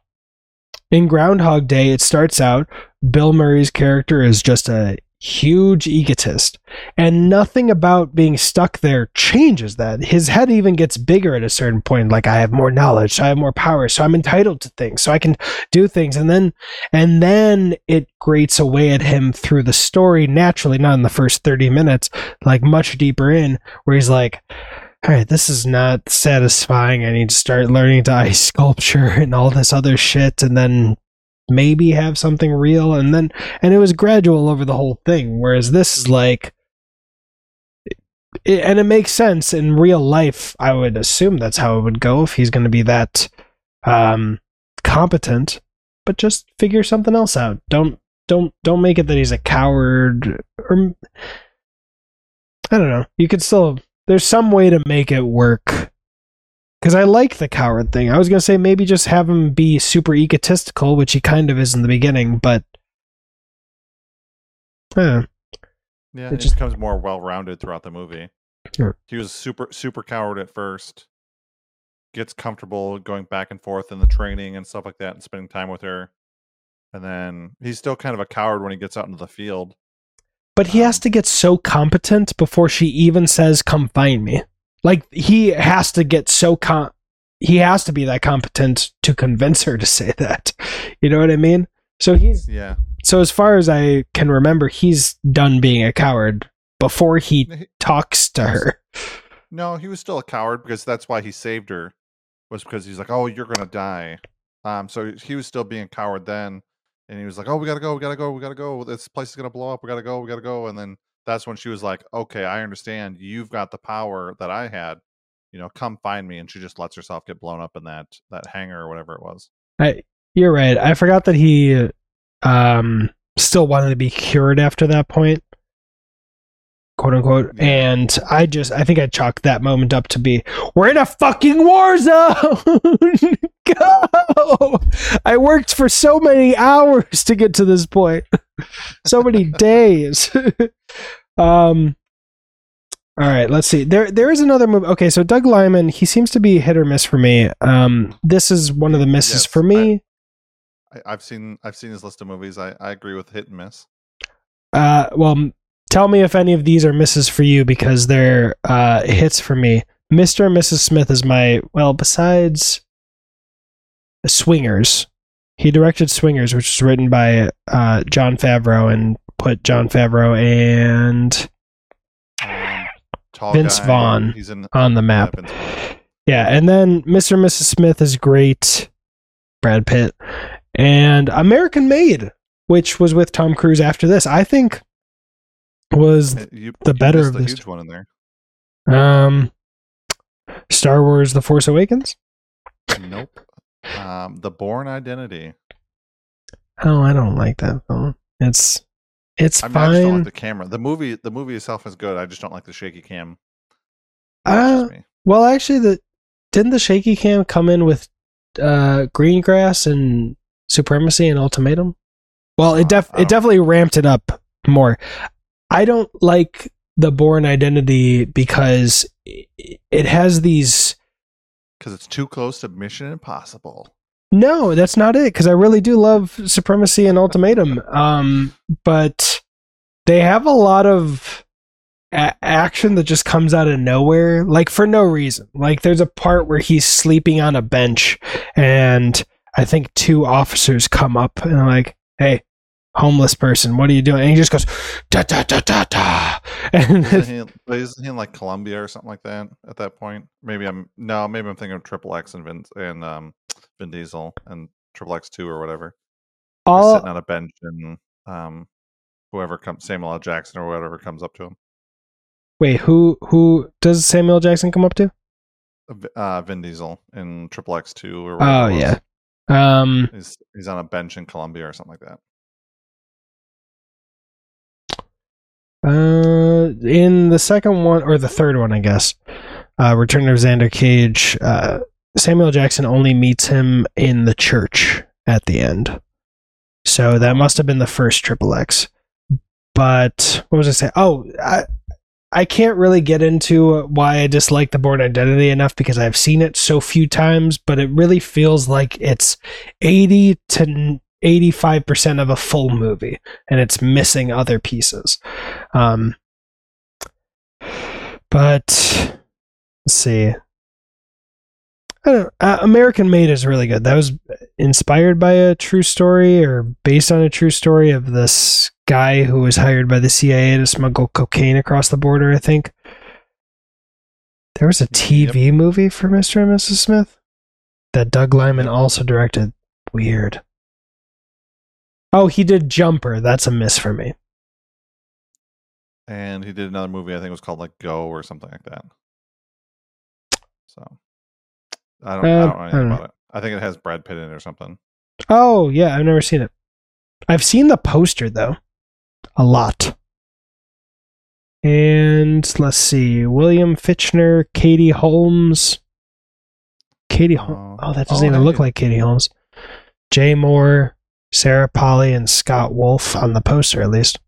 in Groundhog Day, it starts out Bill Murray's character is just a huge egotist, and nothing about being stuck there changes that. His head even gets bigger at a certain point, like I have more knowledge, so I have more power, so I'm entitled to things, so I can do things, and then and then it grates away at him through the story naturally, not in the first thirty minutes, like much deeper in, where he's like, all right, this is not satisfying. I need to start learning to ice sculpture and all this other shit, and then maybe have something real, and then and it was gradual over the whole thing, whereas this is like it, and it makes sense in real life. I would assume that's how it would go if he's going to be that um competent, but just figure something else out. Don't don't don't make it that he's a coward, or I don't know. You could still, there's some way to make it work. Because I like the coward thing. I was going to say maybe just have him be super egotistical, which he kind of is in the beginning, but... Eh. Yeah, It it, just- becomes more well-rounded throughout the movie. Sure. He was super super coward at first, gets comfortable going back and forth in the training and stuff like that, and spending time with her, and then he's still kind of a coward when he gets out into the field. But he has to get so competent before she even says, come find me. Like, he has to get so com... He has to be that competent to convince her to say that. You know what I mean? So he's... Yeah, So as far as I can remember, he's done being a coward before he He- talks to her. No, he was still a coward because that's why he saved her. Was because he's like, "Oh, you're gonna die." Um, so he was still being a coward then, and he was like, "Oh, we gotta go, we gotta go, we gotta go. This place is gonna blow up. We gotta go, we gotta go." And then that's when she was like, "Okay, I understand. You've got the power that I had. You know, come find me." And she just lets herself get blown up in that that hangar or whatever it was. I, you're right. I forgot that he um, still wanted to be cured after that point, quote unquote. Yeah. And I just, I think I chalked that moment up to be, we're in a fucking war zone. Go! I worked for so many hours to get to this point, so many days. um. All right, let's see. There, there is another movie. Okay, so Doug Liman, he seems to be hit or miss for me. Um, this is one of the misses Yes, for me. I, I've seen I've seen his list of movies. I, I agree with hit and miss. Uh, well, m- tell me if any of these are misses for you because they're uh, hits for me. Mister and Missus Smith is my, well, besides Swingers, he directed Swingers, which was written by uh, Jon Favreau and put Jon Favreau and Um, tall Vince guy, Vaughn He's in on the yeah, map. Vince Vaughn. Yeah, and then Mister and Missus Smith is great, Brad Pitt, and American Made, which was with Tom Cruise after this, I think was Uh, You, the you better missed of a this. huge one in there. um Star Wars: The Force Awakens. Nope. Um, The Bourne Identity. Oh, I don't like that film. It's it's I mean, I just don't fine. like the camera. The movie, the movie itself is good. I just don't like the shaky cam. Uh, That's just me. well, actually, the didn't the shaky cam come in with uh, Greengrass and Supremacy and Ultimatum? Well, it Uh, def I don't it definitely ramped it up more. I don't like the Bourne Identity because i- it has these. Because it's too close to Mission Impossible. No, that's not it. Because I really do love Supremacy and Ultimatum, um, but they have a lot of a- action that just comes out of nowhere, like for no reason. Like there's a part where he's sleeping on a bench, and I think two officers come up and are like, "Hey, homeless person, what are you doing?" And he just goes, "Da da da da da," and Isn't he, but isn't he in like Colombia or something like that at that point? Maybe I'm no, maybe I'm thinking of Triple X and Vin and um, Vin Diesel and Triple X Two or whatever. They're all sitting on a bench and um, whoever comes, Samuel L. Jackson or whatever comes up to him. wait, who who does Samuel Jackson come up to? Uh, Vin Diesel in Triple X Two or Oh whatever. it was. yeah. Um, He's he's on a bench in Colombia or something like that. Uh, in the second one or the third one, I guess, uh, Return of Xander Cage, uh, Samuel Jackson only meets him in the church at the end. So that must have been the first Triple X. But what was I saying? Oh, I I can't really get into why I dislike the Bourne Identity enough because I've seen it so few times, but it really feels like it's eighty to eighty-five percent of a full movie and it's missing other pieces. Um, but let's see. I don't, uh, American Made is really good. That was inspired by a true story or based on a true story of this guy who was hired by the C I A to smuggle cocaine across the border, I think. There was a T V Yep. movie for Mister and Missus Smith that Doug Liman Yep. also directed. Weird. Oh, he did Jumper. That's a miss for me. And he did another movie. I think it was called like Go or something like that. So I don't, I Uh, don't know I anything don't know. about it. I think it has Brad Pitt in it or something. Oh, yeah, I've never seen it. I've seen the poster, though. A lot. And let's see. William Fitchner, Katie Holmes. Katie Holmes. Oh. Oh, that doesn't Oh, even look hey. like Katie Holmes. Jay Moore, Sarah Polly, and Scott Wolf on the poster, at least.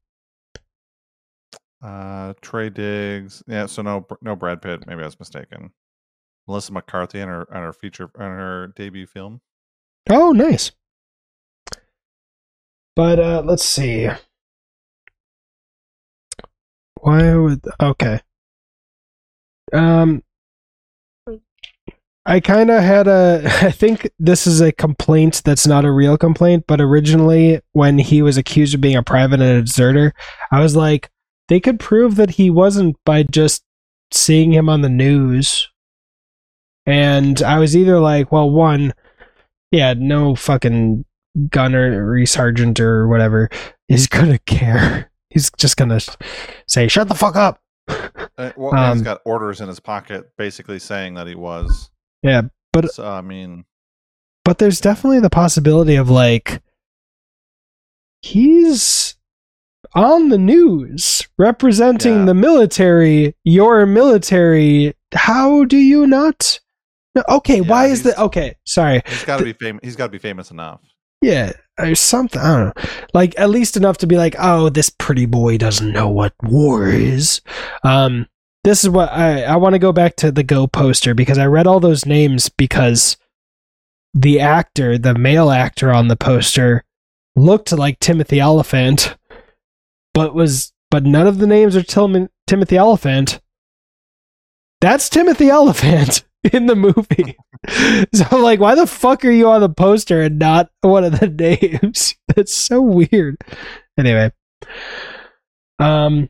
Uh, Trey Diggs. Yeah, so no, no Brad Pitt. Maybe I was mistaken. Melissa McCarthy on her on her feature on her debut film. Oh, nice. But uh, let's see. Why would okay? Um, I kind of had a. I think this is a complaint that's not a real complaint, but originally when he was accused of being a private and a deserter, I was like, they could prove that he wasn't by just seeing him on the news. And I was either like, well, one, yeah, no fucking gunnery sergeant or whatever is gonna care. He's just gonna say, shut the fuck up. Uh, well, Um, he's got orders in his pocket basically saying that he was. Yeah, but So, I mean, but there's definitely the possibility of like he's on the news representing Yeah. the military, your military. How do you not? No, okay, Yeah, why is he's- the okay? Sorry. he's got to be famous. He's got to be famous enough. Yeah, there's something, I don't know. Like, at least enough to be like, oh, this pretty boy doesn't know what war is. Um, this is what I, I want to go back to the Go poster because I read all those names because the actor, the male actor on the poster, looked like Timothy Oliphant, but was but none of the names are Tim- Timothy Oliphant. That's Timothy Oliphant in the movie. So I'm like, why the fuck are you on the poster and not one of the names? That's so weird. Anyway. Um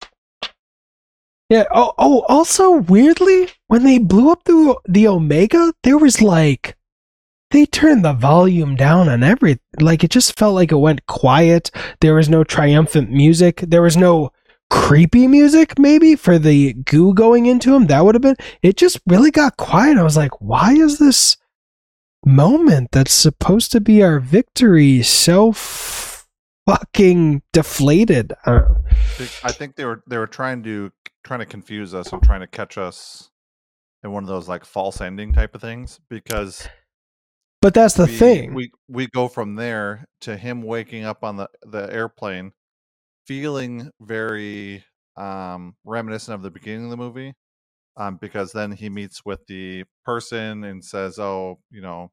Yeah, oh oh also weirdly, when they blew up the the Omega, there was like they turned the volume down on everything. Like it just felt like it went quiet. There was no triumphant music. There was no creepy music maybe for the goo going into him. That would have been it. Just really got quiet. I was like, why is this moment that's supposed to be our victory so f- fucking deflated? I don't know. I think they were they were trying to trying to confuse us and trying to catch us in one of those like false ending type of things because But that's the we, thing. we we go from there to him waking up on the the airplane feeling very um reminiscent of the beginning of the movie, um because then he meets with the person and says, oh, you know,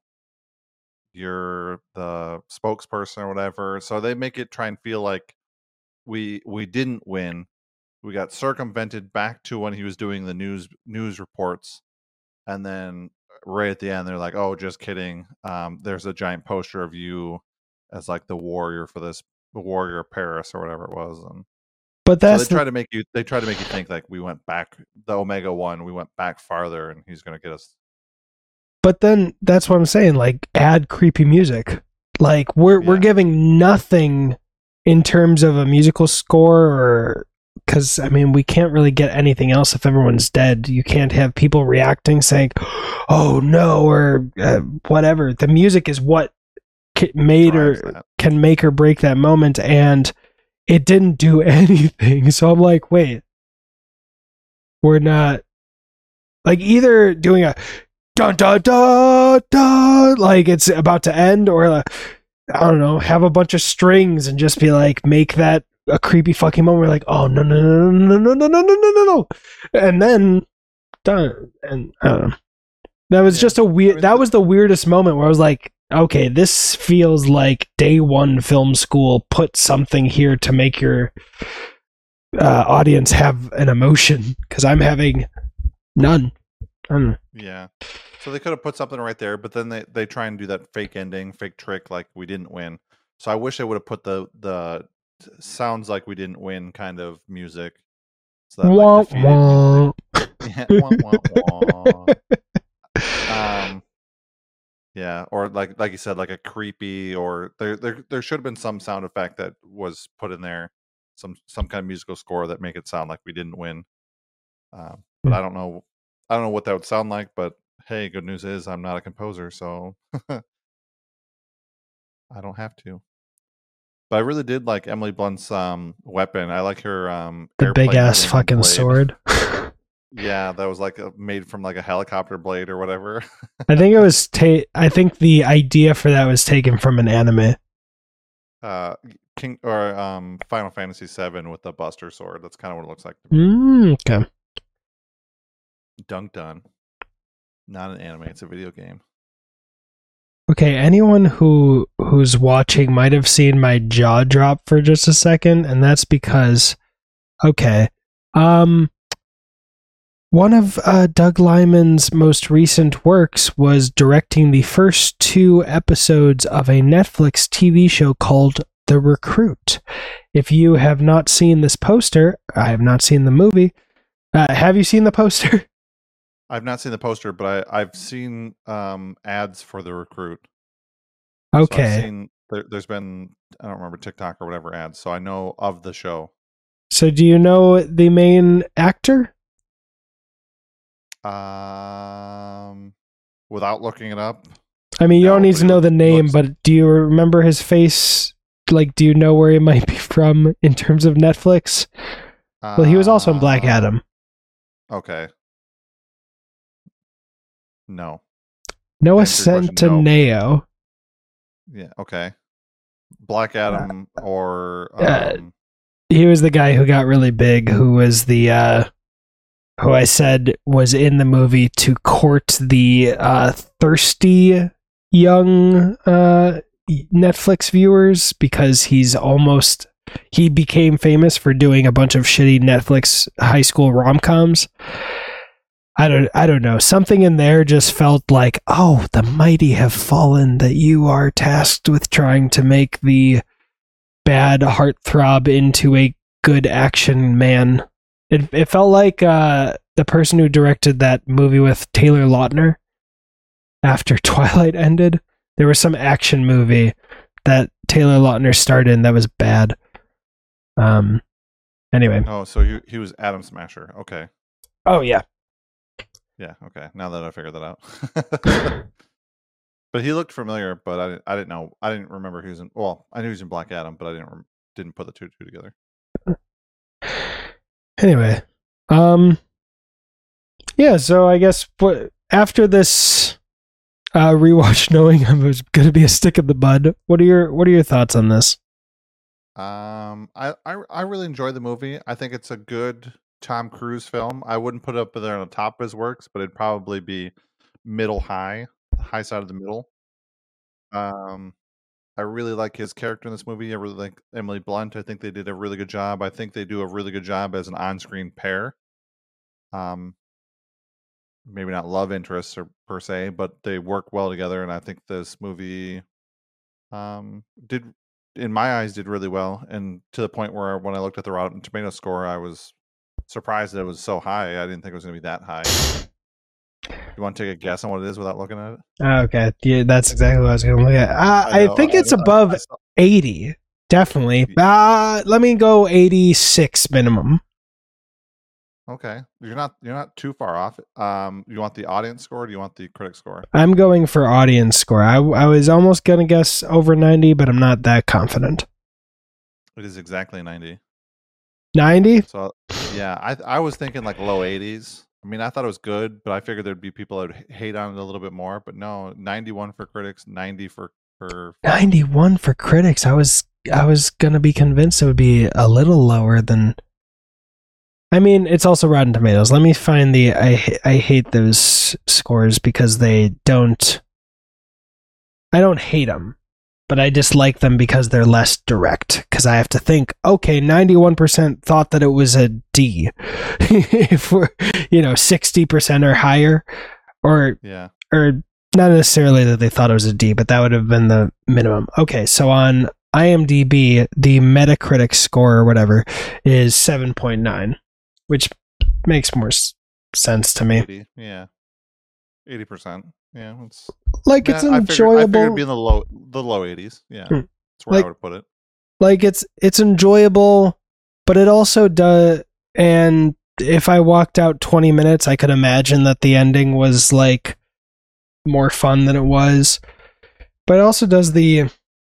you're the spokesperson or whatever. So they make it try and feel like we we didn't win. We got circumvented back to when he was doing the news news reports, and then right at the end they're like, oh, just kidding, um there's a giant poster of you as like the warrior for this, the warrior of Paris or whatever it was. And But so that's they the, try to make you they try to make you think like we went back, the Omega one, we went back farther and he's gonna get us. but then that's what I'm saying. Like, add creepy music. Like we're we're Yeah. giving nothing in terms of a musical score, or because I mean we can't really get anything else if everyone's dead. You can't have people reacting saying, "Oh no," or uh, whatever. The music is what ca- made drives or that. can make or break that moment, and it didn't do anything. So I'm like, wait, we're not like either doing a dun dun dun dun like it's about to end, or uh, I don't know, have a bunch of strings and just be like, make that a creepy fucking moment. We're like, oh no no no no no no no no no no no, and then done. And I don't know. That was Yeah. just a weird. I mean, That the- was the weirdest moment where I was like, okay, this feels like day one film school. Put something here to make your uh, audience have an emotion, because I'm having none. I don't know. Yeah. So they could have put something right there, but then they, they try and do that fake ending, fake trick, like we didn't win. So I wish they would have put the the sounds like we didn't win kind of music. So that, Wah, like, defeated wah. music. Yeah, wah, wah, wah. Um, yeah, or like like you said, like a creepy, or there there there should have been some sound effect that was put in there, some some kind of musical score that make it sound like we didn't win. Um, but Hmm. I don't know, I don't know what that would sound like. But hey, good news is I'm not a composer, so I don't have to. But I really did like Emily Blunt's um weapon. I like her um The airplane big ass hitting fucking blade. sword. Yeah, that was like a, made from like a helicopter blade or whatever. I think it was. Ta- I think the idea for that was taken from an anime. uh King or um Final Fantasy seven with the Buster sword. That's kind of what it looks like to me. Mm, okay. Dunked on. Not an anime, it's a video game. Okay, anyone who who's watching might have seen my jaw drop for just a second, and that's because okay. Um one of uh, Doug Liman's most recent works was directing the first two episodes of a Netflix T V show called The Recruit. If you have not seen this poster, I have not seen the movie. Uh, have you seen the poster? I've not seen the poster, but I, I've seen um, ads for The Recruit. Okay. So I've seen, there, there's been, I don't remember, TikTok or whatever ads, so I know of the show. So do you know the main actor? Um, without looking it up. I mean, you No, don't need but to he know the name, looks- but do you remember his face? Like, do you know where he might be from in terms of Netflix? Well, he was also in Black Uh, Adam. Okay. No. Noah answer your question, no. Centineo. Yeah. Okay. Black Adam or uh, um, He was the guy who got really big, who was the, uh, who I said was in the movie to court the uh, thirsty young uh, Netflix viewers, because he's almost, he became famous for doing a bunch of shitty Netflix high school rom-coms. I don't I don't know. Something in there just felt like, oh, the mighty have fallen, that you are tasked with trying to make the bad heartthrob into a good action man. It it felt like uh, the person who directed that movie with Taylor Lautner after Twilight ended. There was some action movie that Taylor Lautner starred in that was bad. Um. Anyway. oh, so he he was Adam Smasher. Okay. Oh yeah. Yeah. Okay. Now that I figured that out. But he looked familiar, but I didn't, I didn't know. I didn't remember he was in. Well, I knew he was in Black Adam, but I didn't rem- didn't put the two two together. Anyway, um, yeah. So I guess what, after this uh, rewatch, knowing it was going to be a stick in the mud, what are your what are your thoughts on this? Um, I, I I really enjoyed the movie. I think it's a good Tom Cruise film. I wouldn't put it up there on the top of his works, but it'd probably be middle high, high side of the middle. Um, I really like his character in this movie. I really like Emily Blunt. I think they did a really good job. I think they do a really good job as an on-screen pair. Um, maybe not love interests or per se, but they work well together. And I think this movie, um, did, in my eyes, did really well. And to the point where when I looked at the Rotten Tomato score, I was surprised that it was so high. I didn't think it was going to be that high. You want to take a guess on what it is without looking at it? Okay, yeah, that's exactly what I was going to look at. Uh, I I, know, think I- it's I- above I saw- eighty, definitely. Uh, let me go eighty-six minimum. Okay, you're not you're not too far off. Um, you want the audience score? Or do you want the critic score? I'm going for audience score. I, I was almost going to guess over ninety, but I'm not that confident. It is exactly ninety. ninety? So yeah, I I was thinking like low eighties. I mean, I thought it was good, but I figured there'd be people that would h- hate on it a little bit more. But no, ninety-one for critics, ninety for for. ninety-one for critics. I was I was gonna be convinced it would be a little lower than. I mean, it's also Rotten Tomatoes. Let me find the. I ha- I hate those scores because they don't. I don't hate them, but I dislike them because they're less direct. Because I have to think, okay, ninety-one percent thought that it was a D. If we're, you know, sixty percent or higher, or Yeah. or not necessarily that they thought it was a D, but that would have been the minimum. Okay, so on IMDb, the Metacritic score or whatever is seven point nine, which makes more s- sense to me. eighty. Yeah. Eighty percent. Yeah. It's Like yeah, it's I figured, I figured enjoyable. it'd be in the low the low eighties. Yeah. Hmm. That's where Like- I would put it. Like it's it's enjoyable, but it also does. And if I walked out twenty minutes, I could imagine that the ending was like more fun than it was. But it also does the.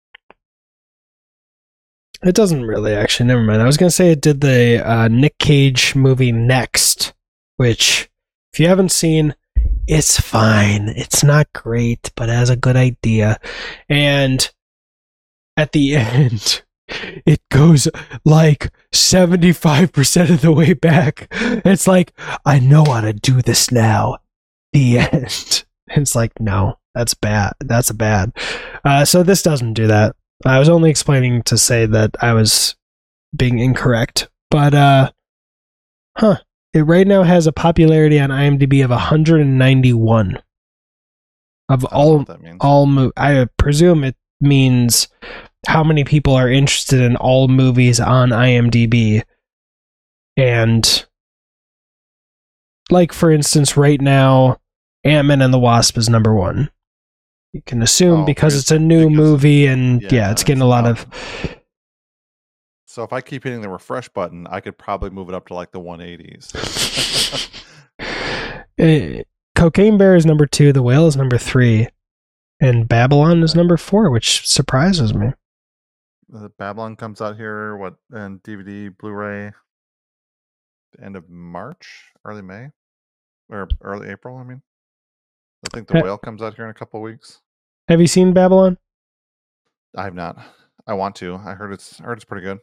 It doesn't really actually. Never mind. I was gonna say it did the uh, Nick Cage movie Next, which if you haven't seen, it's fine. It's not great, but it has a good idea. And at the end, it goes like seventy-five percent of the way back. It's like, I know how to do this now. The end. It's like, no, that's bad. That's bad. Uh, so this doesn't do that. I was only explaining to say that I was being incorrect. But, uh, huh. It right now has a popularity on IMDb of one hundred ninety-one. Of I don't know all, what that means. all mo- I presume it means how many people are interested in all movies on IMDb. And like, for instance, right now, Ant-Man and the Wasp is number one. You can assume oh, because it's a new movie and yeah, yeah it's getting a lot of... So if I keep hitting the refresh button, I could probably move it up to like the one eighties. uh, Cocaine Bear is number two, The Whale is number three, and Babylon is number four, which surprises me. Uh, Babylon comes out here, what, and D V D, Blu-ray, end of March, early May, or early April, I mean. I think The Whale comes out here in a couple of weeks. Have you seen Babylon? I have not. I want to. I heard it's I heard it's pretty good.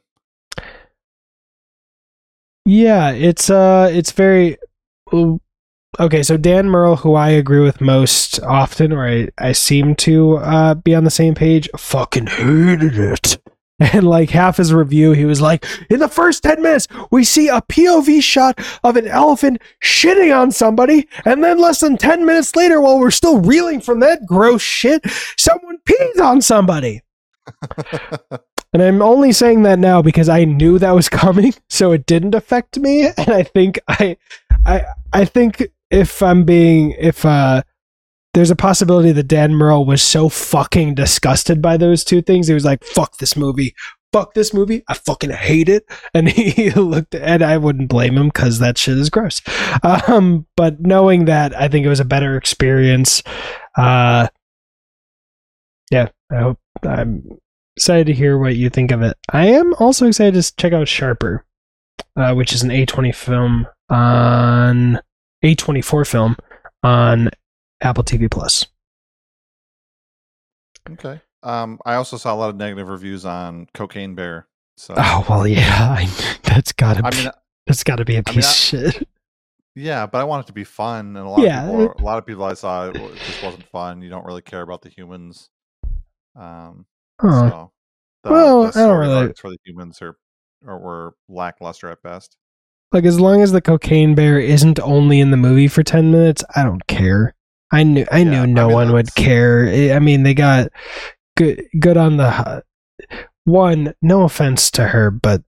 Yeah, it's uh it's very okay, so Dan Murrell, who I agree with most often, or I, I seem to uh be on the same page, fucking hated it. And like half his review, he was like, in the first ten minutes, we see a P O V shot of an elephant shitting on somebody, and then less than ten minutes later, while we're still reeling from that gross shit, someone pees on somebody. And I'm only saying that now because I knew that was coming, so it didn't affect me. And I think I, I, I think if I'm being, if uh, there's a possibility that Dan Murrell was so fucking disgusted by those two things, he was like, "Fuck this movie, fuck this movie, I fucking hate it." And he looked, and I wouldn't blame him because that shit is gross. Um, but knowing that, I think it was a better experience. Uh, yeah, I hope I'm. Excited to hear what you think of it. I am also excited to check out Sharper, uh, which is an A twenty film on A twenty-four film on Apple T V Plus. Okay. Um, I also saw a lot of negative reviews on Cocaine Bear. So. Oh well, yeah, I, that's gotta. I be, mean, that's gotta be a piece I mean, I, of shit. Yeah, but I want it to be fun, and a lot yeah, of people, a lot of people I saw, it just wasn't fun. You don't really care about the humans. Um. Huh. So the, well, the I don't really. For the humans are, or were lackluster at best. Like, as long as the Cocaine Bear isn't only in the movie for ten minutes, I don't care. I knew, I yeah, knew no I mean, one would care. I mean, they got good, good on the one. No offense to her, but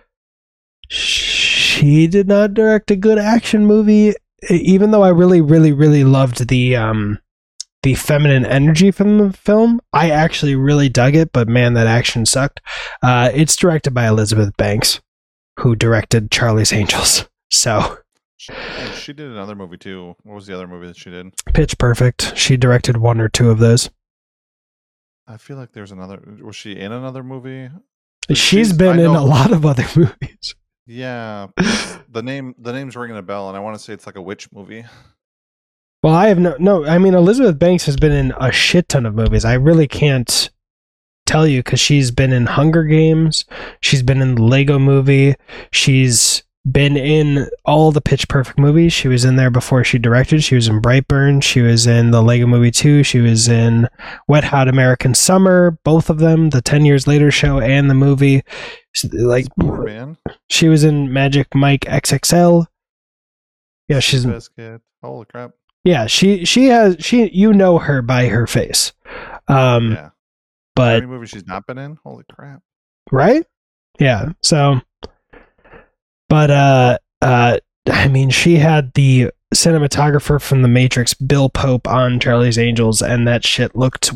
she did not direct a good action movie. Even though I really, really, really loved the um. the feminine energy from the film, I actually really dug it, but man, that action sucked. Uh, it's directed by Elizabeth Banks, who directed Charlie's Angels. So she, she did another movie too. What was the other movie that she did? Pitch Perfect. She directed one or two of those. I feel like there's another. Was she in another movie? She's, She's been in a lot of other movies. Yeah, the name the name's ringing a bell, and I want to say it's like a witch movie. Well, I have no, no, I mean, Elizabeth Banks has been in a shit ton of movies. I really can't tell you because she's been in Hunger Games. She's been in the Lego movie. She's been in all the Pitch Perfect movies. She was in there before she directed. She was in Brightburn. She was in the Lego movie two. She was in Wet Hot American Summer, both of them, the ten Years Later show and the movie. Like, man. She was in Magic Mike X X L. Yeah, she's in, Biscuit. Holy crap. Yeah, she she has she you know her by her face. Um yeah. But any movie she's not been in? Holy crap. Right? Yeah. So but uh uh I mean, she had the cinematographer from The Matrix, Bill Pope, on Charlie's Angels, and that shit looked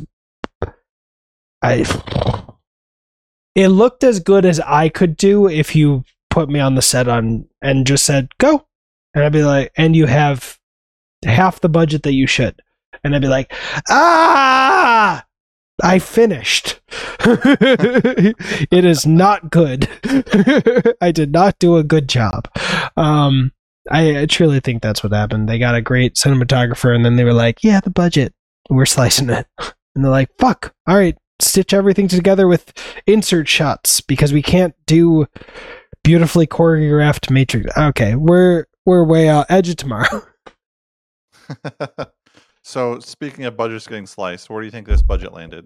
I it looked as good as I could do if you put me on the set on and just said go. And I'd be like, and you have half the budget that you should. And I'd be like, ah, I finished. It is not good. I did not do a good job. Um, I, I truly think that's what happened. They got a great cinematographer, and then they were like, yeah, the budget, we're slicing it. And they're like, fuck, all right, stitch everything together with insert shots because we can't do beautifully choreographed Matrix. Okay, we're we're way out. Edge of Tomorrow. So, speaking of budgets getting sliced, where do you think this budget landed?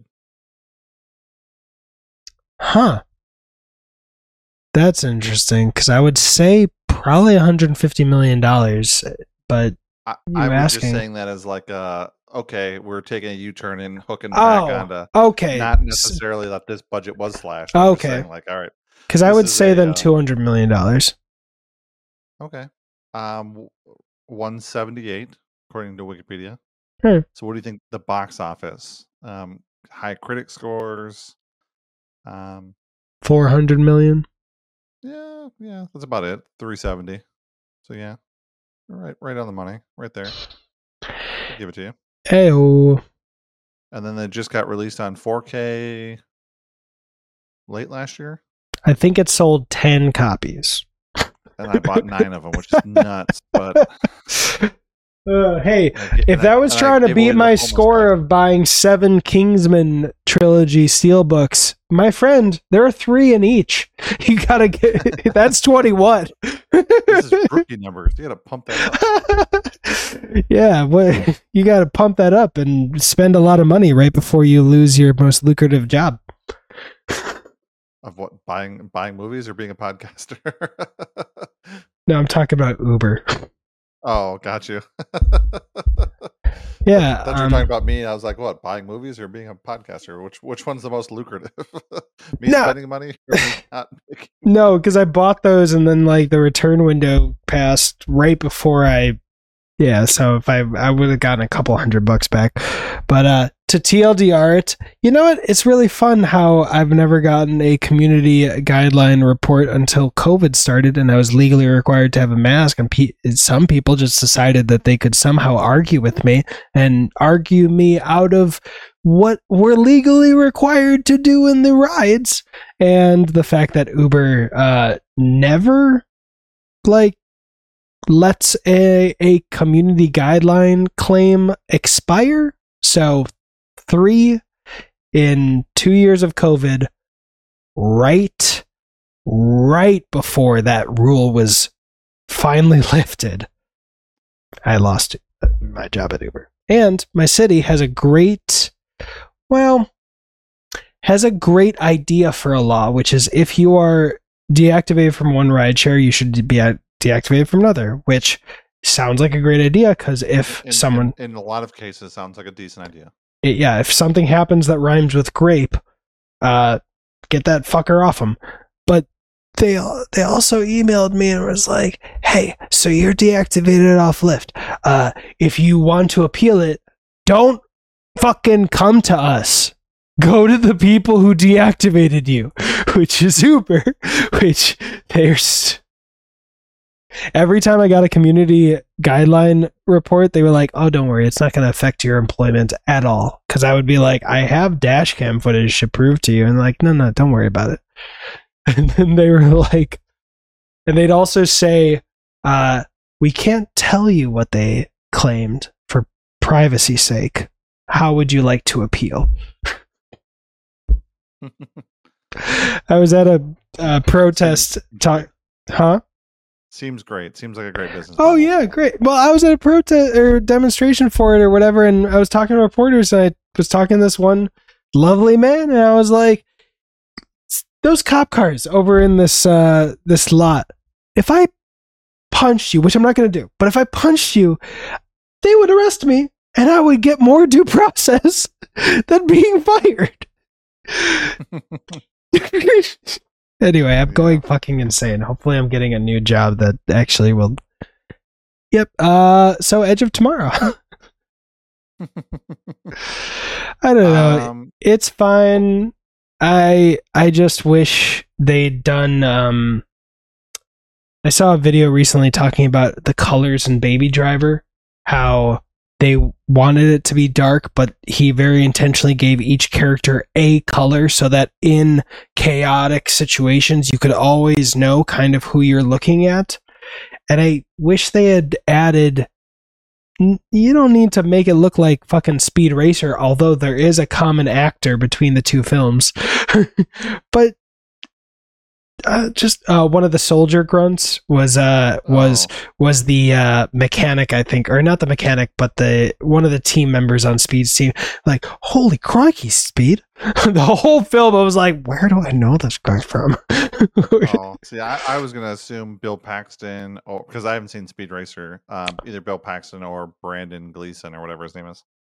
Huh. That's interesting, because I would say probably one hundred fifty million dollars, but I, I was asking. just saying that as like a okay, we're taking a U-turn and hooking back Oh, onto okay. not S- necessarily that this budget was slashed. I'm just Okay. saying, like, all right, Because I this would is say a then uh, two hundred million dollars. okay, um, one seventy-eight according to Wikipedia. Hmm. So, what do you think the box office? Um, high critic scores. Um, four hundred million. yeah, yeah, that's about it. three seventy. So yeah, right, right on the money, right there. I'll give it to you. Ayo. And then they just got released on four K late last year, I think it sold ten copies. and I bought nine of them, which is nuts. But Uh, hey, and I, if and that I, was and trying I to gave away beat the my homeless score guy. of buying seven Kingsman trilogy steelbooks, my friend, there are three in each. You gotta get that's twenty-one. This is rookie numbers. You gotta pump that up. Yeah, what you gotta pump that up and spend a lot of money right before you lose your most lucrative job. Of what, buying buying movies or being a podcaster? No, I'm talking about Uber. Oh, got you. Yeah, I thought you were um, talking about me. I was like, what, buying movies or being a podcaster? Which which one's the most lucrative? Me No. spending money or me not making No, because I bought those and then like the return window passed right before I, yeah. So if I I would have gotten a couple hundred bucks back, but uh, to T L D R it, you know what? It's really fun how I've never gotten a community guideline report until COVID started, and I was legally required to have a mask, and pe- some people just decided that they could somehow argue with me and argue me out of what we're legally required to do in the rides, and the fact that Uber uh, never like lets a, a community guideline claim expire. So three in two years of COVID, right right before that rule was finally lifted, I lost my job at Uber. And my city has a great, well, has a great idea for a law, which is if you are deactivated from one rideshare, you should be deactivated from another, which sounds like a great idea because if in, someone... In, in a lot of cases, sounds like a decent idea. It, yeah, if something happens that rhymes with grape, uh, get that fucker off them. But they they also emailed me and was like, hey, so you're deactivated off Lyft. Uh, if you want to appeal it, don't fucking come to us. Go to the people who deactivated you, which is Uber, which they're... St- Every time I got a community guideline report, they were like, oh, don't worry, it's not going to affect your employment at all. Because I would be like, I have dash cam footage to prove to you. And like, no, no, don't worry about it. And then they were like, and they'd also say, uh, we can't tell you what they claimed for privacy's sake. How would you like to appeal? I was at a, a protest talk, huh? Seems great. Seems like a great business. Oh model. yeah, great. Well, I was at a protest or demonstration for it or whatever, and I was talking to reporters, and I was talking to this one lovely man, and I was like, "Those cop cars over in this uh, this lot. If I punched you, which I'm not going to do, but if I punched you, they would arrest me, and I would get more due process than being fired." Anyway, I'm going Yeah. fucking insane. Hopefully I'm getting a new job that actually will... Yep. Uh, so Edge of Tomorrow. I don't know. Um, It's fine. I I just wish they'd done... Um, I saw a video recently talking about the colors in Baby Driver. How they wanted it to be dark, but he very intentionally gave each character a color so that in chaotic situations you could always know kind of who you're looking at. And I wish they had added, you don't need to make it look like fucking Speed Racer, although there is a common actor between the two films. But Uh, just uh, one of the soldier grunts was uh was oh. was the uh, mechanic, I think, or not the mechanic, but the one of the team members on Speed's team. Like, holy crikey, Speed! The whole film, I was like, where do I know this guy from? oh, see, I, I was gonna assume Bill Paxton, or because I haven't seen Speed Racer, um, either Bill Paxton or Brandon Gleeson or whatever his name is.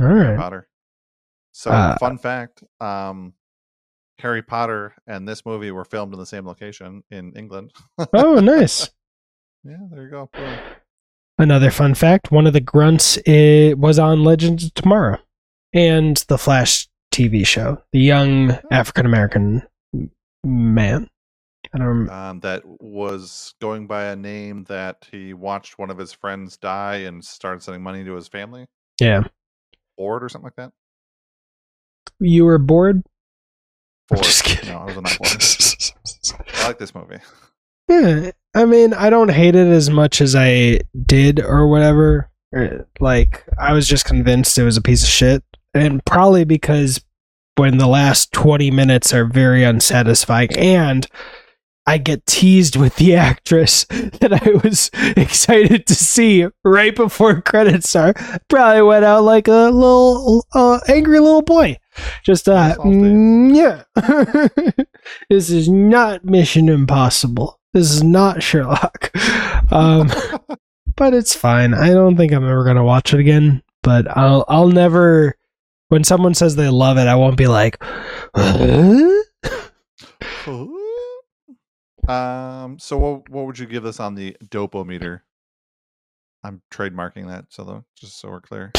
All Harry right. Potter. So, Uh, fun fact: um, Harry Potter and this movie were filmed in the same location in England. oh, nice. Yeah, there you go. Boom. Another fun fact: one of the grunts it was on Legends of Tomorrow and the Flash T V show. The young African American man. I don't remember. Um, that was going by a name that he watched one of his friends die and started sending money to his family. Yeah. Ford or something like that. You were bored? Ford. Just kidding. No, I was not bored. I like this movie. Yeah. I mean, I don't hate it as much as I did or whatever. Like, I was just convinced it was a piece of shit. And probably because when the last twenty minutes are very unsatisfying and I get teased with the actress that I was excited to see right before credits start. Probably went out like a little uh, angry little boy. Just uh, mm, yeah. This is not Mission Impossible. This is not Sherlock. Um, but it's fine. I don't think I'm ever gonna watch it again. But I'll I'll never. When someone says they love it, I won't be like. Huh? Um. So, what what would you give this on the Dopometer? I'm trademarking that, so though, just so we're clear.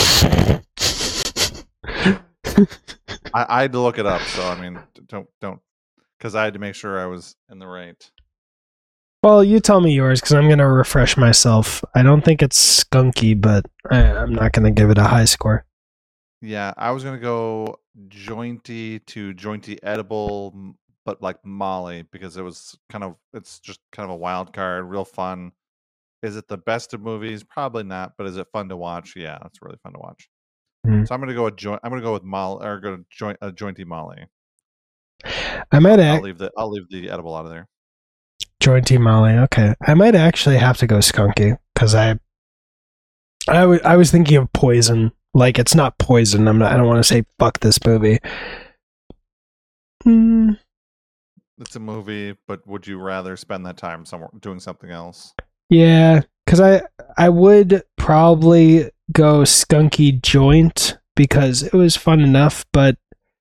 I, I had to look it up, so I mean, don't don't, because I had to make sure I was in the right. Well, you tell me yours, because I'm gonna refresh myself. I don't think it's skunky, but I, I'm not gonna give it a high score. Yeah, I was gonna go jointy to jointy edible, but like Molly, because it was kind of it's just kind of a wild card, real fun. Is it the best of movies? Probably not, but is it fun to watch? Yeah, it's really fun to watch. Mm. So I'm gonna go with joint. I'm gonna go with Molly, or go to joint a jointy Molly. I might. I'll, I'll I'll leave the I'll leave the edible out of there. Jointy Molly. Okay, I might actually have to go skunky because I, I, w- I was thinking of poison. Like it's not poison. I'm not. I don't want to say fuck this movie. Mm. It's a movie, but would you rather spend that time somewhere doing something else? Yeah, because I I would probably go skunky joint because it was fun enough, but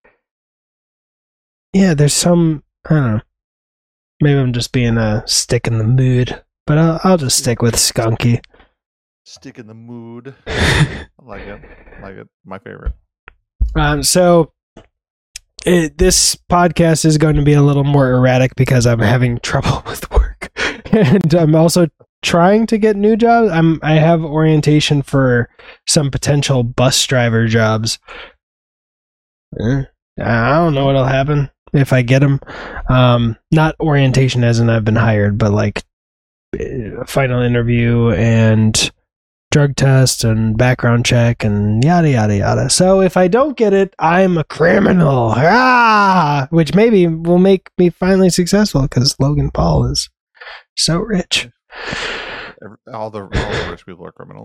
yeah, there's some I don't know. Maybe I'm just being a stick in the mood, but I'll I'll just stick with skunky. Stick in the mood. I like it. I like it. My favorite. Um. So. It, this podcast is going to be a little more erratic because I'm having trouble with work, and I'm also trying to get new jobs. I'm I have orientation for some potential bus driver jobs. Eh, I don't know what'll happen if I get them. Um, not orientation as in I've been hired, but like a final interview and drug test and background check and yada yada yada. So if I don't get it, I'm a criminal. Ah, which maybe will make me finally successful because Logan Paul is so rich. All the all the rich people are criminals.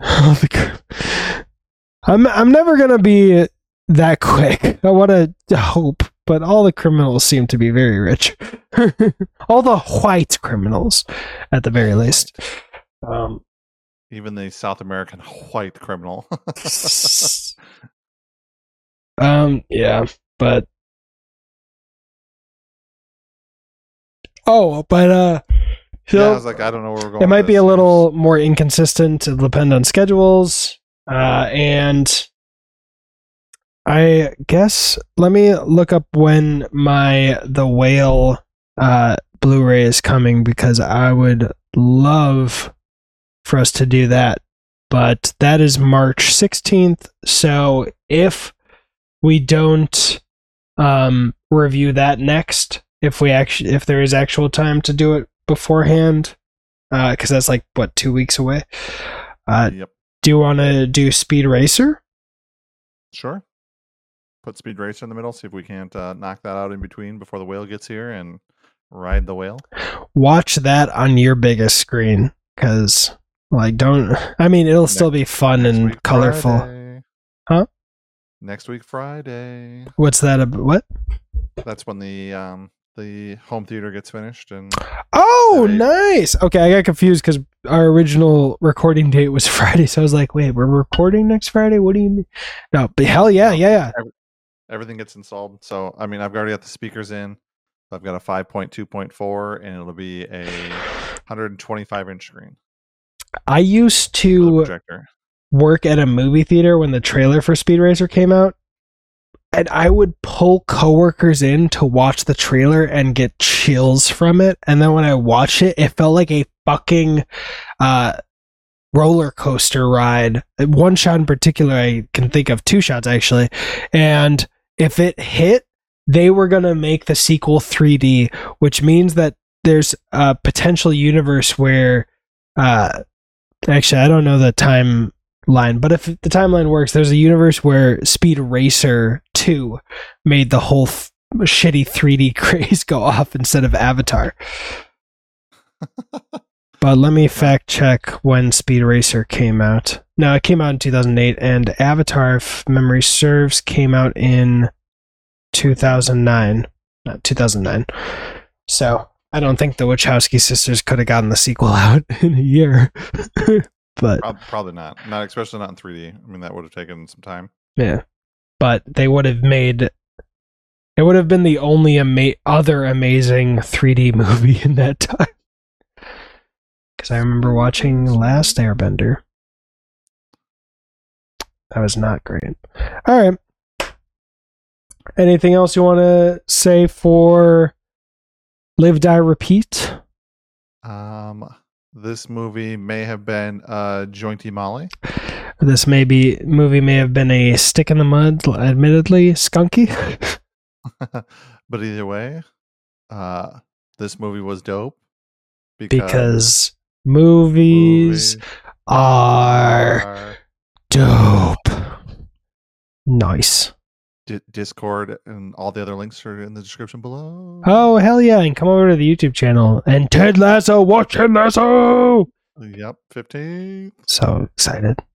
I'm I'm never gonna be that quick. I want to hope, but all the criminals seem to be very rich. All the white criminals, at the very least. Um. Even the South American white criminal. um, yeah, but oh, but uh, so yeah, I was like, I don't know where we're going. It might be a little more inconsistent. It'll depend on schedules, uh, and I guess let me look up when my The Whale uh Blu-ray is coming because I would love for us to do that, but that is March sixteenth. So if we don't um, review that next, if we actually, if there is actual time to do it beforehand, because uh, that's like what two weeks away. Uh, yep. Do you want to do Speed Racer? Sure. Put Speed Racer in the middle. See if we can't uh, knock that out in between before the whale gets here and ride the whale. Watch that on your biggest screen, because. Like, don't... I mean, it'll next, still be fun and colorful. Friday. Huh? Next week, Friday. What's that? Ab- what? That's when the um the home theater gets finished. And oh, Oh, Right. nice. Okay, I got confused because our original recording date was Friday, so I was like, "Wait, we're recording next Friday? What do you mean?" No, but hell yeah, yeah, yeah. Every- everything gets installed. So I mean, I've already got the speakers in. I've got a five point two point four, and it'll be a one hundred twenty-five inch screen I used with a to projector. work at a movie theater when the trailer for Speed Racer came out, and I would pull coworkers in to watch the trailer and get chills from it. And then when I watched it, it felt like a fucking uh, roller coaster ride. One shot in particular, I can think of two shots actually. And if it hit, they were going to make the sequel three D, which means that there's a potential universe where, uh, actually, I don't know the timeline, but if the timeline works, there's a universe where Speed Racer two made the whole f- shitty three D craze go off instead of Avatar. But let me fact check when Speed Racer came out. No, it came out in two thousand eight, and Avatar, if memory serves, came out in two thousand nine. Not two thousand nine. So I don't think the Wachowski sisters could have gotten the sequel out in a year. But Prob- Probably not. Not especially not in three D. I mean, that would have taken some time. yeah, but they would have made. It would have been the only ama- other amazing three D movie in that time. Because I remember watching Last Airbender. That was not great. All right. Anything else you want to say for Live, Die, Repeat? Um, this movie may have been uh, Jointy Molly. This maybe movie may have been a stick in the mud, admittedly skunky. But either way, uh, this movie was dope because, Because movies, movies are are dope. Nice. Di- Discord and all the other links are in the description below. Oh, hell yeah. And come over to the YouTube channel. And Ted Lasso, watch Ted Lasso! Yep, fifteen. So excited.